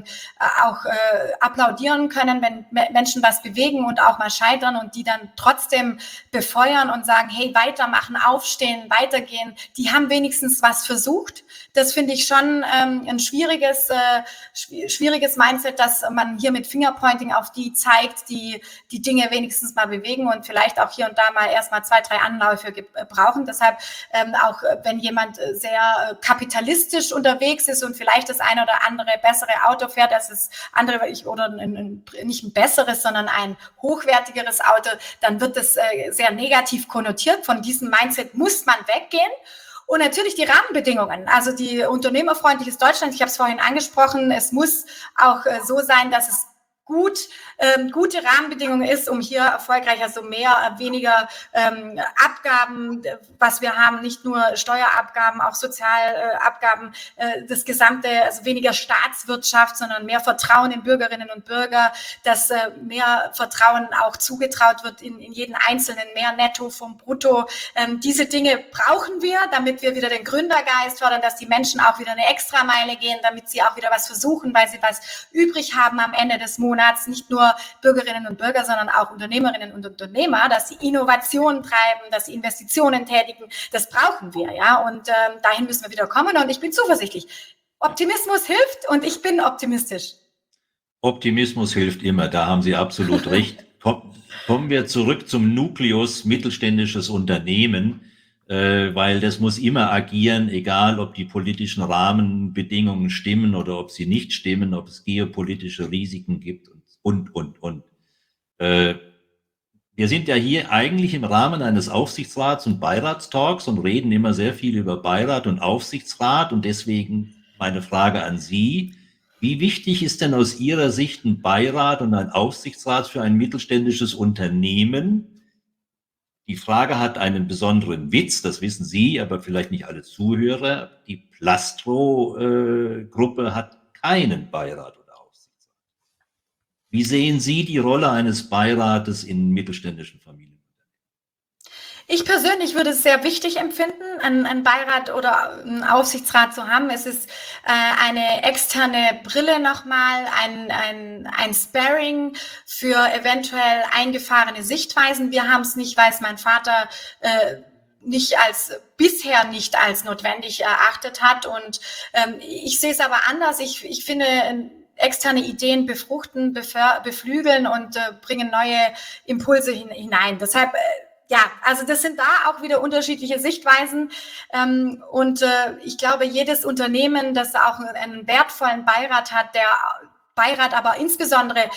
applaudieren können, wenn Menschen was bewegen und auch mal scheitern und die dann trotzdem befeuern und sagen, hey, weitermachen, aufstehen, weitergehen. Die haben wenigstens was versucht. Das finde ich schon ein schwieriges schwieriges Mindset, dass man hier mit Fingerpointing auf die zeigt, die Dinge wenigstens mal bewegen und vielleicht auch hier und da mal erstmal 2, 3 Anläufe brauchen. Deshalb auch wenn jemand sehr kapitalistisch unterwegs ist und vielleicht das eine oder andere bessere Auto fährt als das andere, oder nicht ein besseres, sondern ein hochwertigeres Auto, dann wird das sehr negativ konnotiert. Von diesem Mindset muss man weggehen. Und natürlich die Rahmenbedingungen, also die unternehmerfreundliches Deutschland, ich habe es vorhin angesprochen, es muss auch so sein, dass es gute Rahmenbedingungen ist, um hier erfolgreich, also weniger Abgaben, was wir haben, nicht nur Steuerabgaben, auch Sozialabgaben, das gesamte, also weniger Staatswirtschaft, sondern mehr Vertrauen in Bürgerinnen und Bürger, dass mehr Vertrauen auch zugetraut wird in jeden Einzelnen, mehr Netto vom Brutto. Diese Dinge brauchen wir, damit wir wieder den Gründergeist fördern, dass die Menschen auch wieder eine Extrameile gehen, damit sie auch wieder was versuchen, weil sie was übrig haben am Ende des Monats. Nicht nur Bürgerinnen und Bürger, sondern auch Unternehmerinnen und Unternehmer, dass sie Innovationen treiben, dass sie Investitionen tätigen. Das brauchen wir, ja. Und dahin müssen wir wieder kommen. Und ich bin zuversichtlich. Optimismus hilft und ich bin optimistisch. Optimismus hilft immer, da haben Sie absolut recht. Kommen wir zurück zum Nukleus mittelständisches Unternehmen, weil das muss immer agieren, egal ob die politischen Rahmenbedingungen stimmen oder ob sie nicht stimmen, ob es geopolitische Risiken gibt und. Wir sind ja hier eigentlich im Rahmen eines Aufsichtsrats- und Beiratstalks und reden immer sehr viel über Beirat und Aufsichtsrat und deswegen meine Frage an Sie. Wie wichtig ist denn aus Ihrer Sicht ein Beirat und ein Aufsichtsrat für ein mittelständisches Unternehmen? Die Frage hat einen besonderen Witz, das wissen Sie, aber vielleicht nicht alle Zuhörer. Die Plastro-Gruppe hat keinen Beirat oder Aufsichtsrat. Wie sehen Sie die Rolle eines Beirates in mittelständischen Familien? Ich persönlich würde es sehr wichtig empfinden, einen Beirat oder einen Aufsichtsrat zu haben. Es ist eine externe Brille nochmal, ein Sparring für eventuell eingefahrene Sichtweisen. Wir haben es nicht, weil es mein Vater bisher nicht als notwendig erachtet hat. Und ich sehe es aber anders. Ich finde, externe Ideen befruchten, beflügeln und bringen neue Impulse hinein. Deshalb ja, also das sind da auch wieder unterschiedliche Sichtweisen und ich glaube, jedes Unternehmen, das auch einen wertvollen Beirat hat, der Beirat aber insbesondere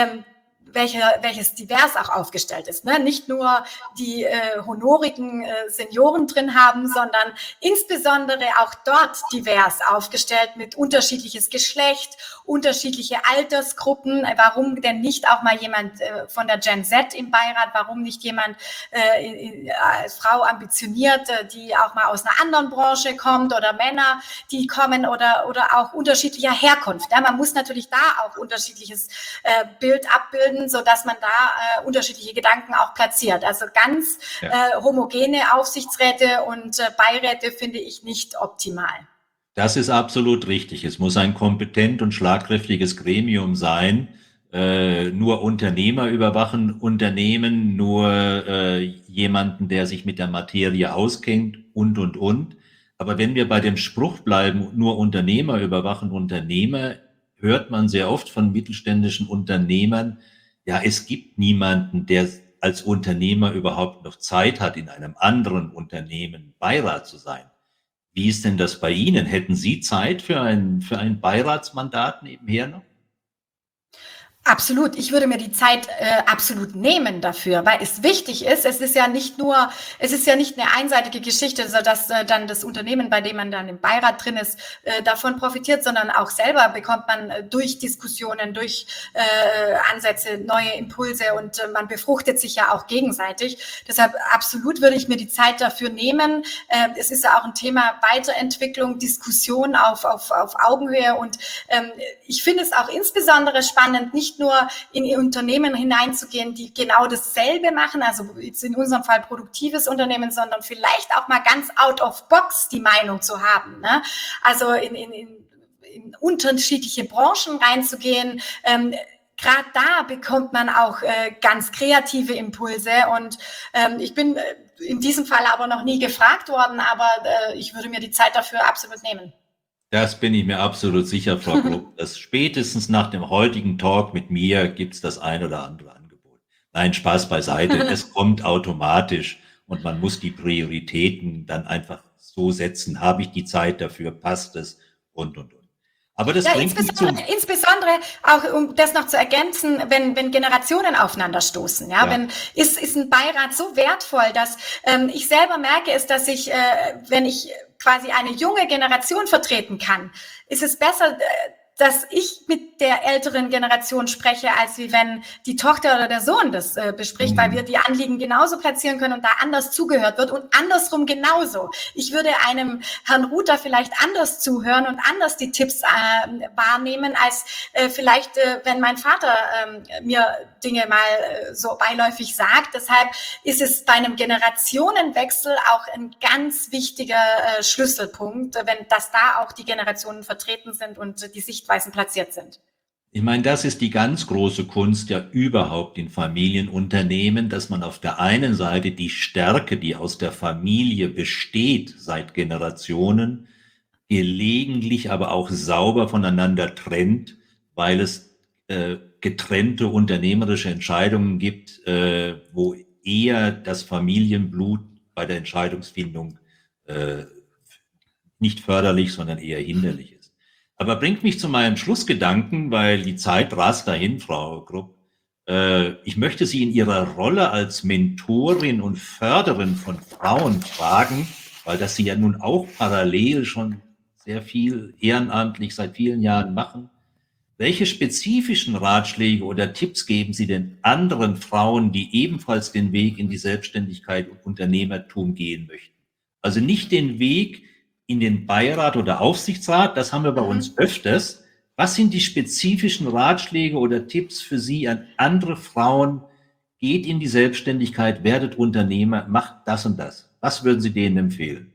welches divers auch aufgestellt ist, ne? Nicht nur die honorigen Senioren drin haben, sondern insbesondere auch dort divers aufgestellt mit unterschiedliches Geschlecht, unterschiedliche Altersgruppen. Warum denn nicht auch mal jemand von der Gen Z im Beirat? Warum nicht jemand als Frau ambitioniert, die auch mal aus einer anderen Branche kommt oder Männer, die kommen oder auch unterschiedlicher Herkunft. Ja, man muss natürlich da auch unterschiedliches Bild abbilden, so dass man da unterschiedliche Gedanken auch platziert. Also ganz homogene Aufsichtsräte und Beiräte finde ich nicht optimal. Das ist absolut richtig. Es muss ein kompetent und schlagkräftiges Gremium sein. Nur Unternehmer überwachen Unternehmen, nur jemanden, der sich mit der Materie auskennt und. Aber wenn wir bei dem Spruch bleiben, nur Unternehmer überwachen Unternehmer, hört man sehr oft von mittelständischen Unternehmern, ja, es gibt niemanden, der als Unternehmer überhaupt noch Zeit hat, in einem anderen Unternehmen Beirat zu sein. Wie ist denn das bei Ihnen? Hätten Sie Zeit für ein Beiratsmandat nebenher noch? Absolut. Ich würde mir die Zeit absolut nehmen dafür, weil es wichtig ist. Es ist ja nicht eine einseitige Geschichte, so dass dann das Unternehmen, bei dem man dann im Beirat drin ist, davon profitiert, sondern auch selber bekommt man durch Diskussionen, durch Ansätze neue Impulse und man befruchtet sich ja auch gegenseitig. Deshalb absolut würde ich mir die Zeit dafür nehmen. Es ist ja auch ein Thema Weiterentwicklung, Diskussion auf Augenhöhe und ich finde es auch insbesondere spannend, nicht nur in Unternehmen hineinzugehen, die genau dasselbe machen, also jetzt in unserem Fall produktives Unternehmen, sondern vielleicht auch mal ganz out of box die Meinung zu haben, ne? Also in unterschiedliche Branchen reinzugehen, gerade da bekommt man auch ganz kreative Impulse und ich bin in diesem Fall aber noch nie gefragt worden, aber ich würde mir die Zeit dafür absolut nehmen. Das bin ich mir absolut sicher, Frau Grupp, dass spätestens nach dem heutigen Talk mit mir gibt es das ein oder andere Angebot. Nein, Spaß beiseite. Es kommt automatisch und man muss die Prioritäten dann einfach so setzen. Habe ich die Zeit dafür? Passt es? Und. Aber das Ja, bringt mich insbesondere auch, um das noch zu ergänzen, wenn Generationen aufeinanderstoßen. Ja, ja. Ist ein Beirat so wertvoll, dass ich selber merke, dass ich, wenn ich quasi eine junge Generation vertreten kann, ist es besser, dass ich mit der älteren Generation spreche, als wie wenn die Tochter oder der Sohn das bespricht, weil wir die Anliegen genauso platzieren können und da anders zugehört wird und andersrum genauso. Ich würde einem Herrn Ruther vielleicht anders zuhören und anders die Tipps wahrnehmen, als vielleicht, wenn mein Vater mir Dinge mal so beiläufig sagt. Deshalb ist es bei einem Generationenwechsel auch ein ganz wichtiger Schlüsselpunkt, dass da auch die Generationen vertreten sind und die Sichtweisen platziert sind. Ich meine, das ist die ganz große Kunst ja überhaupt in Familienunternehmen, dass man auf der einen Seite die Stärke, die aus der Familie besteht seit Generationen, gelegentlich aber auch sauber voneinander trennt, weil es getrennte unternehmerische Entscheidungen gibt, wo eher das Familienblut bei der Entscheidungsfindung nicht förderlich, sondern eher hinderlich ist. Aber bringt mich zu meinem Schlussgedanken, weil die Zeit rast dahin, Frau Grupp. Ich möchte Sie in Ihrer Rolle als Mentorin und Förderin von Frauen fragen, weil das Sie ja nun auch parallel schon sehr viel ehrenamtlich seit vielen Jahren machen. Welche spezifischen Ratschläge oder Tipps geben Sie denn anderen Frauen, die ebenfalls den Weg in die Selbstständigkeit und Unternehmertum gehen möchten? Also nicht den Weg in den Beirat oder Aufsichtsrat, das haben wir bei uns öfters. Was sind die spezifischen Ratschläge oder Tipps für Sie an andere Frauen? Geht in die Selbstständigkeit, werdet Unternehmer, macht das und das. Was würden Sie denen empfehlen?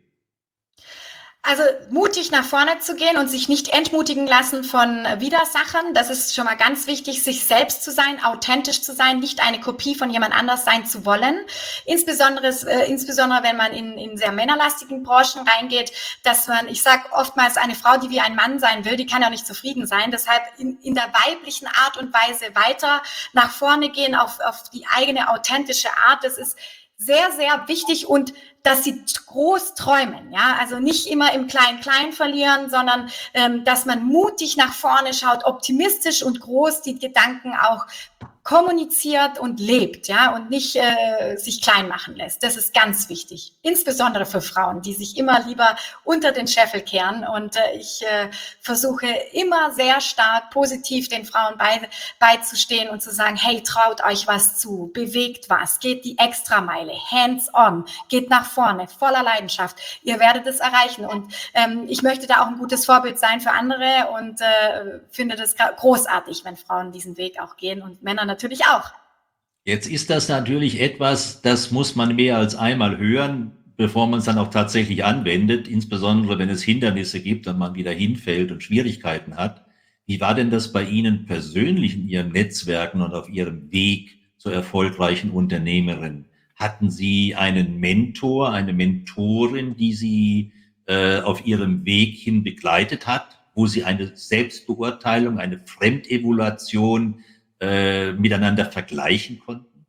Also mutig nach vorne zu gehen und sich nicht entmutigen lassen von Widersachern. Das ist schon mal ganz wichtig, sich selbst zu sein, authentisch zu sein, nicht eine Kopie von jemand anders sein zu wollen. Insbesondere wenn man in sehr männerlastigen Branchen reingeht, dass man, ich sage oftmals, eine Frau, die wie ein Mann sein will, die kann ja nicht zufrieden sein. Deshalb in der weiblichen Art und Weise weiter nach vorne gehen, auf die eigene authentische Art. Das ist sehr, sehr wichtig und dass sie groß träumen, ja, also nicht immer im Klein-Klein verlieren, sondern dass man mutig nach vorne schaut, optimistisch und groß die Gedanken auch kommuniziert und lebt, ja, und nicht sich klein machen lässt. Das ist ganz wichtig, insbesondere für Frauen, die sich immer lieber unter den Scheffel kehren. Und ich versuche immer sehr stark positiv den Frauen beizustehen und zu sagen, hey, traut euch was zu, bewegt was, geht die Extrameile, hands on, geht nach vorne, voller Leidenschaft. Ihr werdet es erreichen. Und ich möchte da auch ein gutes Vorbild sein für andere und finde das großartig, wenn Frauen diesen Weg auch gehen und Männer natürlich auch. Jetzt ist das natürlich etwas, das muss man mehr als einmal hören, bevor man es dann auch tatsächlich anwendet, insbesondere wenn es Hindernisse gibt und man wieder hinfällt und Schwierigkeiten hat. Wie war denn das bei Ihnen persönlich in Ihren Netzwerken und auf Ihrem Weg zur erfolgreichen Unternehmerin? Hatten Sie einen Mentor, eine Mentorin, die Sie auf Ihrem Weg hin begleitet hat, wo Sie eine Selbstbeurteilung, eine Fremdevaluation miteinander vergleichen konnten?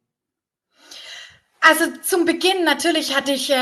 Also zum Beginn natürlich hatte ich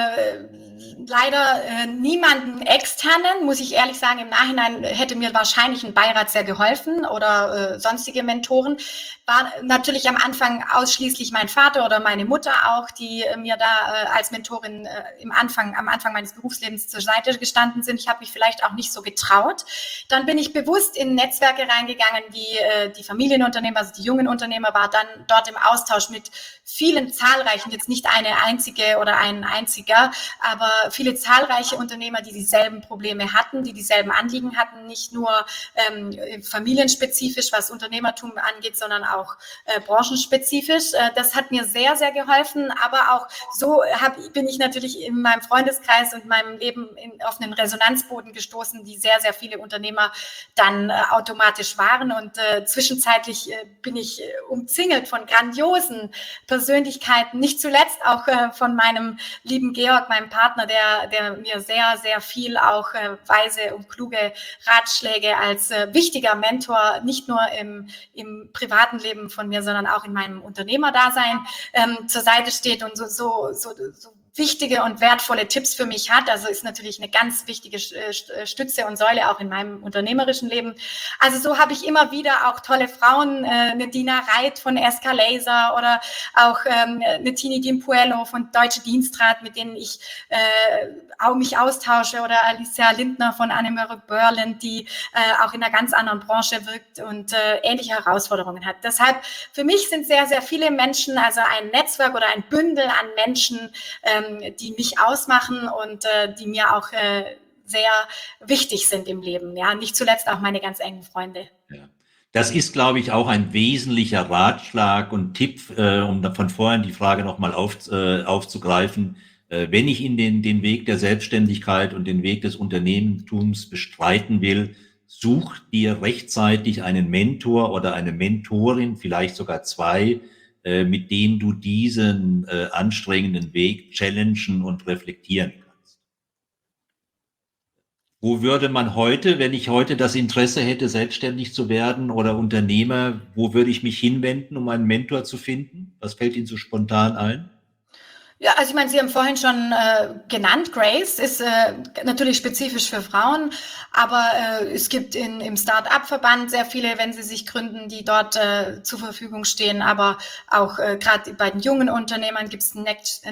leider niemanden externen, muss ich ehrlich sagen. Im Nachhinein hätte mir wahrscheinlich ein Beirat sehr geholfen oder sonstige Mentoren. War natürlich am Anfang ausschließlich mein Vater oder meine Mutter auch, die mir da als Mentorin am Anfang meines Berufslebens zur Seite gestanden sind. Ich habe mich vielleicht auch nicht so getraut. Dann bin ich bewusst in Netzwerke reingegangen, wie die Familienunternehmer, also die jungen Unternehmer, war dann dort im Austausch mit vielen zahlreichen, jetzt nicht eine einzige oder ein einziger, aber viele zahlreiche Unternehmer, die dieselben Probleme hatten, die dieselben Anliegen hatten, nicht nur familienspezifisch, was Unternehmertum angeht, sondern auch branchenspezifisch. Das hat mir sehr, sehr geholfen, aber auch so bin ich natürlich in meinem Freundeskreis und meinem Leben auf einen Resonanzboden gestoßen, die sehr, sehr viele Unternehmer dann automatisch waren und zwischenzeitlich bin ich umzingelt von grandiosen Persönlichkeiten, nicht zuletzt auch von meinem lieben Georg, meinem Partner, der mir sehr, sehr viel auch weise und kluge Ratschläge als wichtiger Mentor, nicht nur im privaten Leben von mir, sondern auch in meinem Unternehmerdasein zur Seite steht und so wichtige und wertvolle Tipps für mich hat. Also ist natürlich eine ganz wichtige Stütze und Säule auch in meinem unternehmerischen Leben. Also so habe ich immer wieder auch tolle Frauen, eine Dina Reit von SK Laser oder auch eine Tini Dimpuelo von Deutsche Dienstrat, mit denen ich auch mich austausche, oder Alicia Lindner von Annemare Berlin, die auch in einer ganz anderen Branche wirkt und ähnliche Herausforderungen hat. Deshalb, für mich sind sehr, sehr viele Menschen, also ein Netzwerk oder ein Bündel an Menschen, die mich ausmachen und die mir auch sehr wichtig sind im Leben. Ja, nicht zuletzt auch meine ganz engen Freunde. Ja. Das ist, glaube ich, auch ein wesentlicher Ratschlag und Tipp, um von vorhin die Frage nochmal aufzugreifen. Wenn ich in den Weg der Selbstständigkeit und den Weg des Unternehmertums bestreiten will, such dir rechtzeitig einen Mentor oder eine Mentorin, vielleicht sogar zwei, mit dem du diesen anstrengenden Weg challengen und reflektieren kannst. Wo würde man heute, wenn ich heute das Interesse hätte, selbstständig zu werden oder Unternehmer, wo würde ich mich hinwenden, um einen Mentor zu finden? Was fällt Ihnen so spontan ein? Ja, also ich meine, Sie haben vorhin schon genannt, Grace ist natürlich spezifisch für Frauen, aber es gibt im Start-up-Verband sehr viele, wenn sie sich gründen, die dort zur Verfügung stehen, aber auch gerade bei den jungen Unternehmern gibt es ein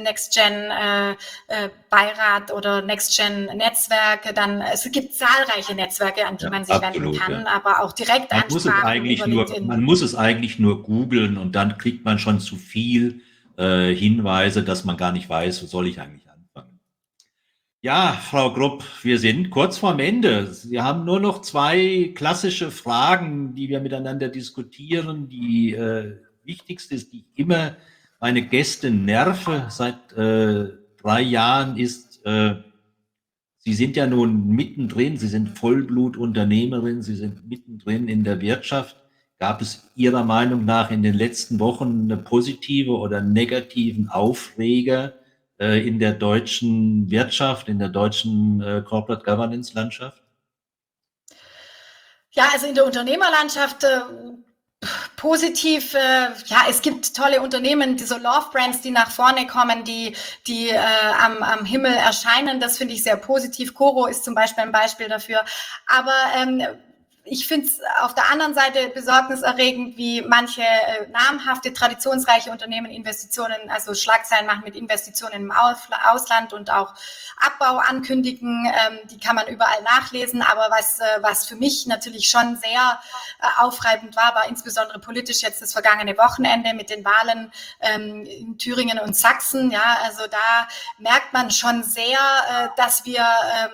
Next-Gen-Beirat oder Next-Gen-Netzwerke, dann es gibt zahlreiche Netzwerke, an die man sich wenden kann, aber auch direkt Ansprachen über LinkedIn. Man muss es eigentlich nur googeln und dann kriegt man schon zu viel Hinweise, dass man gar nicht weiß, wo soll ich eigentlich anfangen. Ja, Frau Grupp, wir sind kurz vorm Ende. Wir haben nur noch zwei klassische Fragen, die wir miteinander diskutieren. Die wichtigste ist, die ich immer meine Gäste nerve seit 3 Jahren, ist, Sie sind ja nun mittendrin, Sie sind Vollblutunternehmerin, Sie sind mittendrin in der Wirtschaft. Gab es Ihrer Meinung nach in den letzten Wochen eine positive oder negativen Aufreger in der deutschen Wirtschaft, in der deutschen Corporate Governance Landschaft? Ja, also in der Unternehmerlandschaft positiv, ja, es gibt tolle Unternehmen, so Love Brands, die nach vorne kommen, die am Himmel erscheinen. Das finde ich sehr positiv. Coro ist zum Beispiel ein Beispiel dafür. Aber ich finde es auf der anderen Seite besorgniserregend, wie manche namhafte, traditionsreiche Unternehmen Investitionen, also Schlagzeilen machen mit Investitionen im Ausland und auch Abbau ankündigen. Die kann man überall nachlesen. Aber was für mich natürlich schon sehr aufreibend war insbesondere politisch jetzt das vergangene Wochenende mit den Wahlen in Thüringen und Sachsen. Ja, also da merkt man schon sehr, dass wir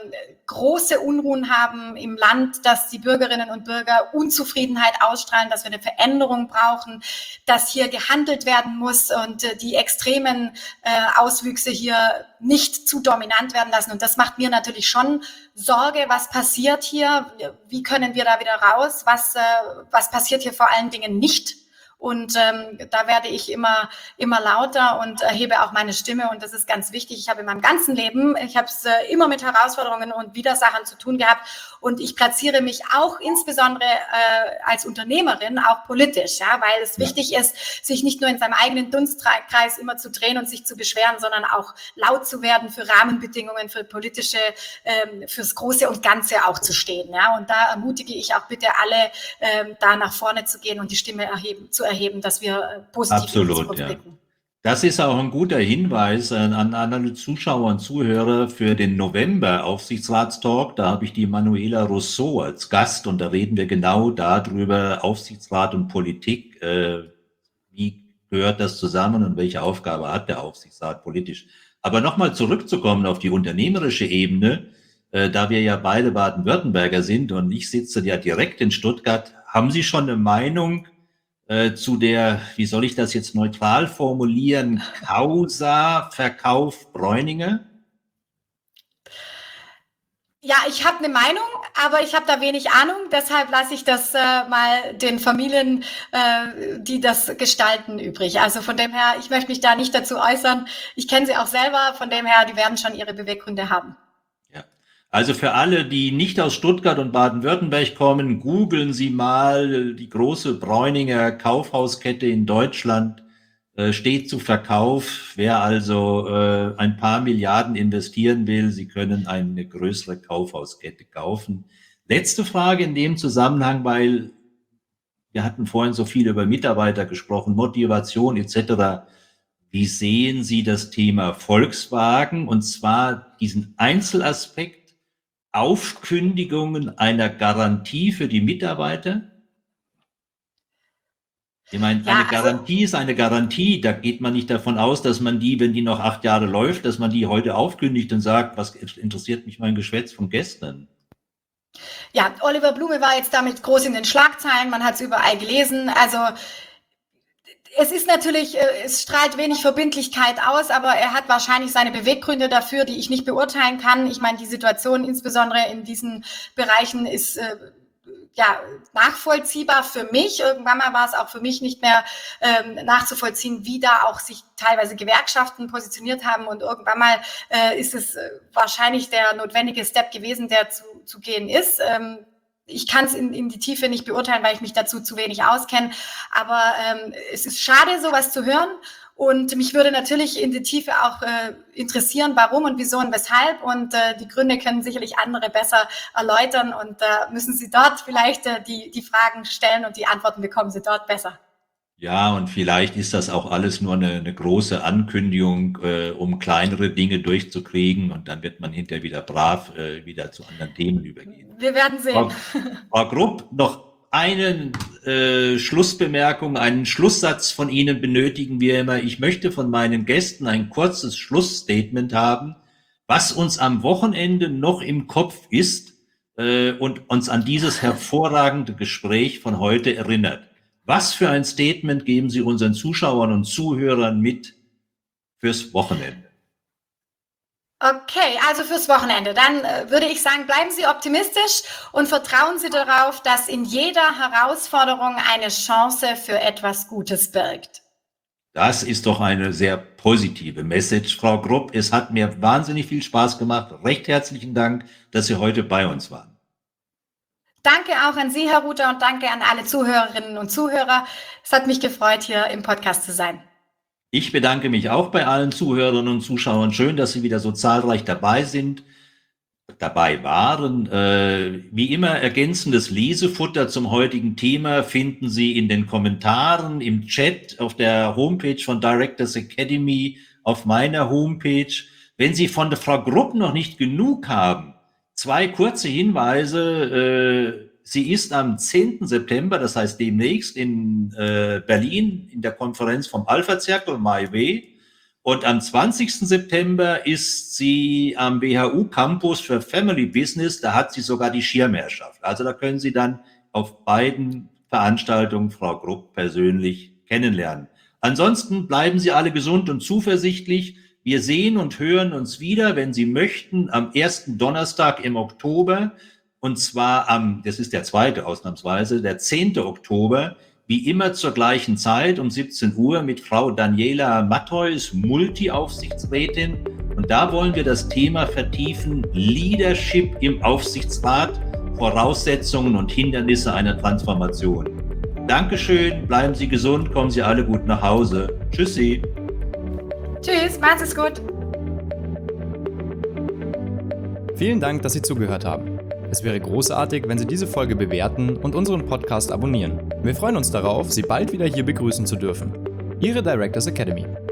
große Unruhen haben im Land, dass die Bürgerinnen und Bürger Unzufriedenheit ausstrahlen, dass wir eine Veränderung brauchen, dass hier gehandelt werden muss und die extremen Auswüchse hier nicht zu dominant werden lassen. Und das macht mir natürlich schon Sorge, was passiert hier, wie können wir da wieder raus, was passiert hier vor allen Dingen nicht. Und da werde ich immer lauter und erhebe auch meine Stimme. Und das ist ganz wichtig. Ich habe in meinem ganzen Leben, ich habe es immer mit Herausforderungen und Widersachern zu tun gehabt. Und ich platziere mich auch insbesondere als Unternehmerin auch politisch, ja, weil es wichtig ist, sich nicht nur in seinem eigenen Dunstkreis immer zu drehen und sich zu beschweren, sondern auch laut zu werden für Rahmenbedingungen, für politische, fürs Große und Ganze auch zu stehen. Ja. Und da ermutige ich auch bitte alle, da nach vorne zu gehen und die Stimme erheben, dass wir positiv in die Zukunft blicken. Das ist auch ein guter Hinweis an alle Zuschauer und Zuhörer für den November Aufsichtsratstalk. Da habe ich die Manuela Rousseau als Gast und da reden wir genau darüber, Aufsichtsrat und Politik. Wie gehört das zusammen und welche Aufgabe hat der Aufsichtsrat politisch? Aber nochmal zurückzukommen auf die unternehmerische Ebene, da wir ja beide Baden-Württemberger sind und ich sitze ja direkt in Stuttgart, haben Sie schon eine Meinung zu der, wie soll ich das jetzt neutral formulieren, Causa Verkauf Bräuninger? Ja, ich habe eine Meinung, aber ich habe da wenig Ahnung. Deshalb lasse ich das mal den Familien, die das gestalten, übrig. Also von dem her, ich möchte mich da nicht dazu äußern. Ich kenne sie auch selber. Von dem her, die werden schon ihre Beweggründe haben. Ja. Also für alle, die nicht aus Stuttgart und Baden-Württemberg kommen, googeln Sie mal die große Bräuninger Kaufhauskette in Deutschland. Steht zu Verkauf. Wer also ein paar Milliarden investieren will, Sie können eine größere Kaufhauskette kaufen. Letzte Frage in dem Zusammenhang, weil wir hatten vorhin so viel über Mitarbeiter gesprochen, Motivation etc. Wie sehen Sie das Thema Volkswagen, und zwar diesen Einzelaspekt Aufkündigungen einer Garantie für die Mitarbeiter? Ich meine, eine Garantie ist eine Garantie. Da geht man nicht davon aus, dass man die, wenn die noch 8 Jahre läuft, dass man die heute aufkündigt und sagt, was interessiert mich mein Geschwätz von gestern? Ja, Oliver Blume war jetzt damit groß in den Schlagzeilen. Man hat es überall gelesen. Also es ist natürlich, es strahlt wenig Verbindlichkeit aus, aber er hat wahrscheinlich seine Beweggründe dafür, die ich nicht beurteilen kann. Ich meine, die Situation insbesondere in diesen Bereichen ist nachvollziehbar für mich. Irgendwann mal war es auch für mich nicht mehr nachzuvollziehen, wie da auch sich teilweise Gewerkschaften positioniert haben. Und irgendwann mal ist es wahrscheinlich der notwendige Step gewesen, der zu gehen ist. Ich kann es in die Tiefe nicht beurteilen, weil ich mich dazu zu wenig auskenne. Aber es ist schade, sowas zu hören. Und mich würde natürlich in die Tiefe auch interessieren, warum und wieso und weshalb. Und die Gründe können sicherlich andere besser erläutern. Und müssen Sie dort vielleicht die Fragen stellen und die Antworten bekommen Sie dort besser. Ja, und vielleicht ist das auch alles nur eine große Ankündigung, um kleinere Dinge durchzukriegen. Und dann wird man hinterher wieder brav wieder zu anderen Themen übergehen. Wir werden sehen. Frau Grupp, noch eine Schlussbemerkung, einen Schlusssatz von Ihnen benötigen wir immer. Ich möchte von meinen Gästen ein kurzes Schlussstatement haben, was uns am Wochenende noch im Kopf ist und uns an dieses hervorragende Gespräch von heute erinnert. Was für ein Statement geben Sie unseren Zuschauern und Zuhörern mit fürs Wochenende? Okay, also fürs Wochenende. Dann würde ich sagen, bleiben Sie optimistisch und vertrauen Sie darauf, dass in jeder Herausforderung eine Chance für etwas Gutes birgt. Das ist doch eine sehr positive Message, Frau Grupp. Es hat mir wahnsinnig viel Spaß gemacht. Recht herzlichen Dank, dass Sie heute bei uns waren. Danke auch an Sie, Herr Ruther, und danke an alle Zuhörerinnen und Zuhörer. Es hat mich gefreut, hier im Podcast zu sein. Ich bedanke mich auch bei allen Zuhörern und Zuschauern. Schön, dass Sie wieder so zahlreich dabei waren. Wie immer, ergänzendes Lesefutter zum heutigen Thema finden Sie in den Kommentaren, im Chat, auf der Homepage von Directors Academy, auf meiner Homepage. Wenn Sie von der Frau Grupp noch nicht genug haben, 2 kurze Hinweise. Sie ist am 10. September, das heißt demnächst, in Berlin in der Konferenz vom Alpha-Zirkel MyWay. Und am 20. September ist sie am WHU Campus für Family Business. Da hat sie sogar die Schirmherrschaft. Also da können Sie dann auf beiden Veranstaltungen Frau Grupp persönlich kennenlernen. Ansonsten bleiben Sie alle gesund und zuversichtlich. Wir sehen und hören uns wieder, wenn Sie möchten, am 1. Donnerstag im Oktober. Und zwar das ist der 2. ausnahmsweise, der 10. Oktober, wie immer zur gleichen Zeit um 17 Uhr mit Frau Daniela Mattheus, Multi-Aufsichtsrätin. Und da wollen wir das Thema vertiefen: Leadership im Aufsichtsrat, Voraussetzungen und Hindernisse einer Transformation. Dankeschön, bleiben Sie gesund, kommen Sie alle gut nach Hause. Tschüssi. Tschüss, macht's es gut. Vielen Dank, dass Sie zugehört haben. Es wäre großartig, wenn Sie diese Folge bewerten und unseren Podcast abonnieren. Wir freuen uns darauf, Sie bald wieder hier begrüßen zu dürfen. Ihre Directors Academy.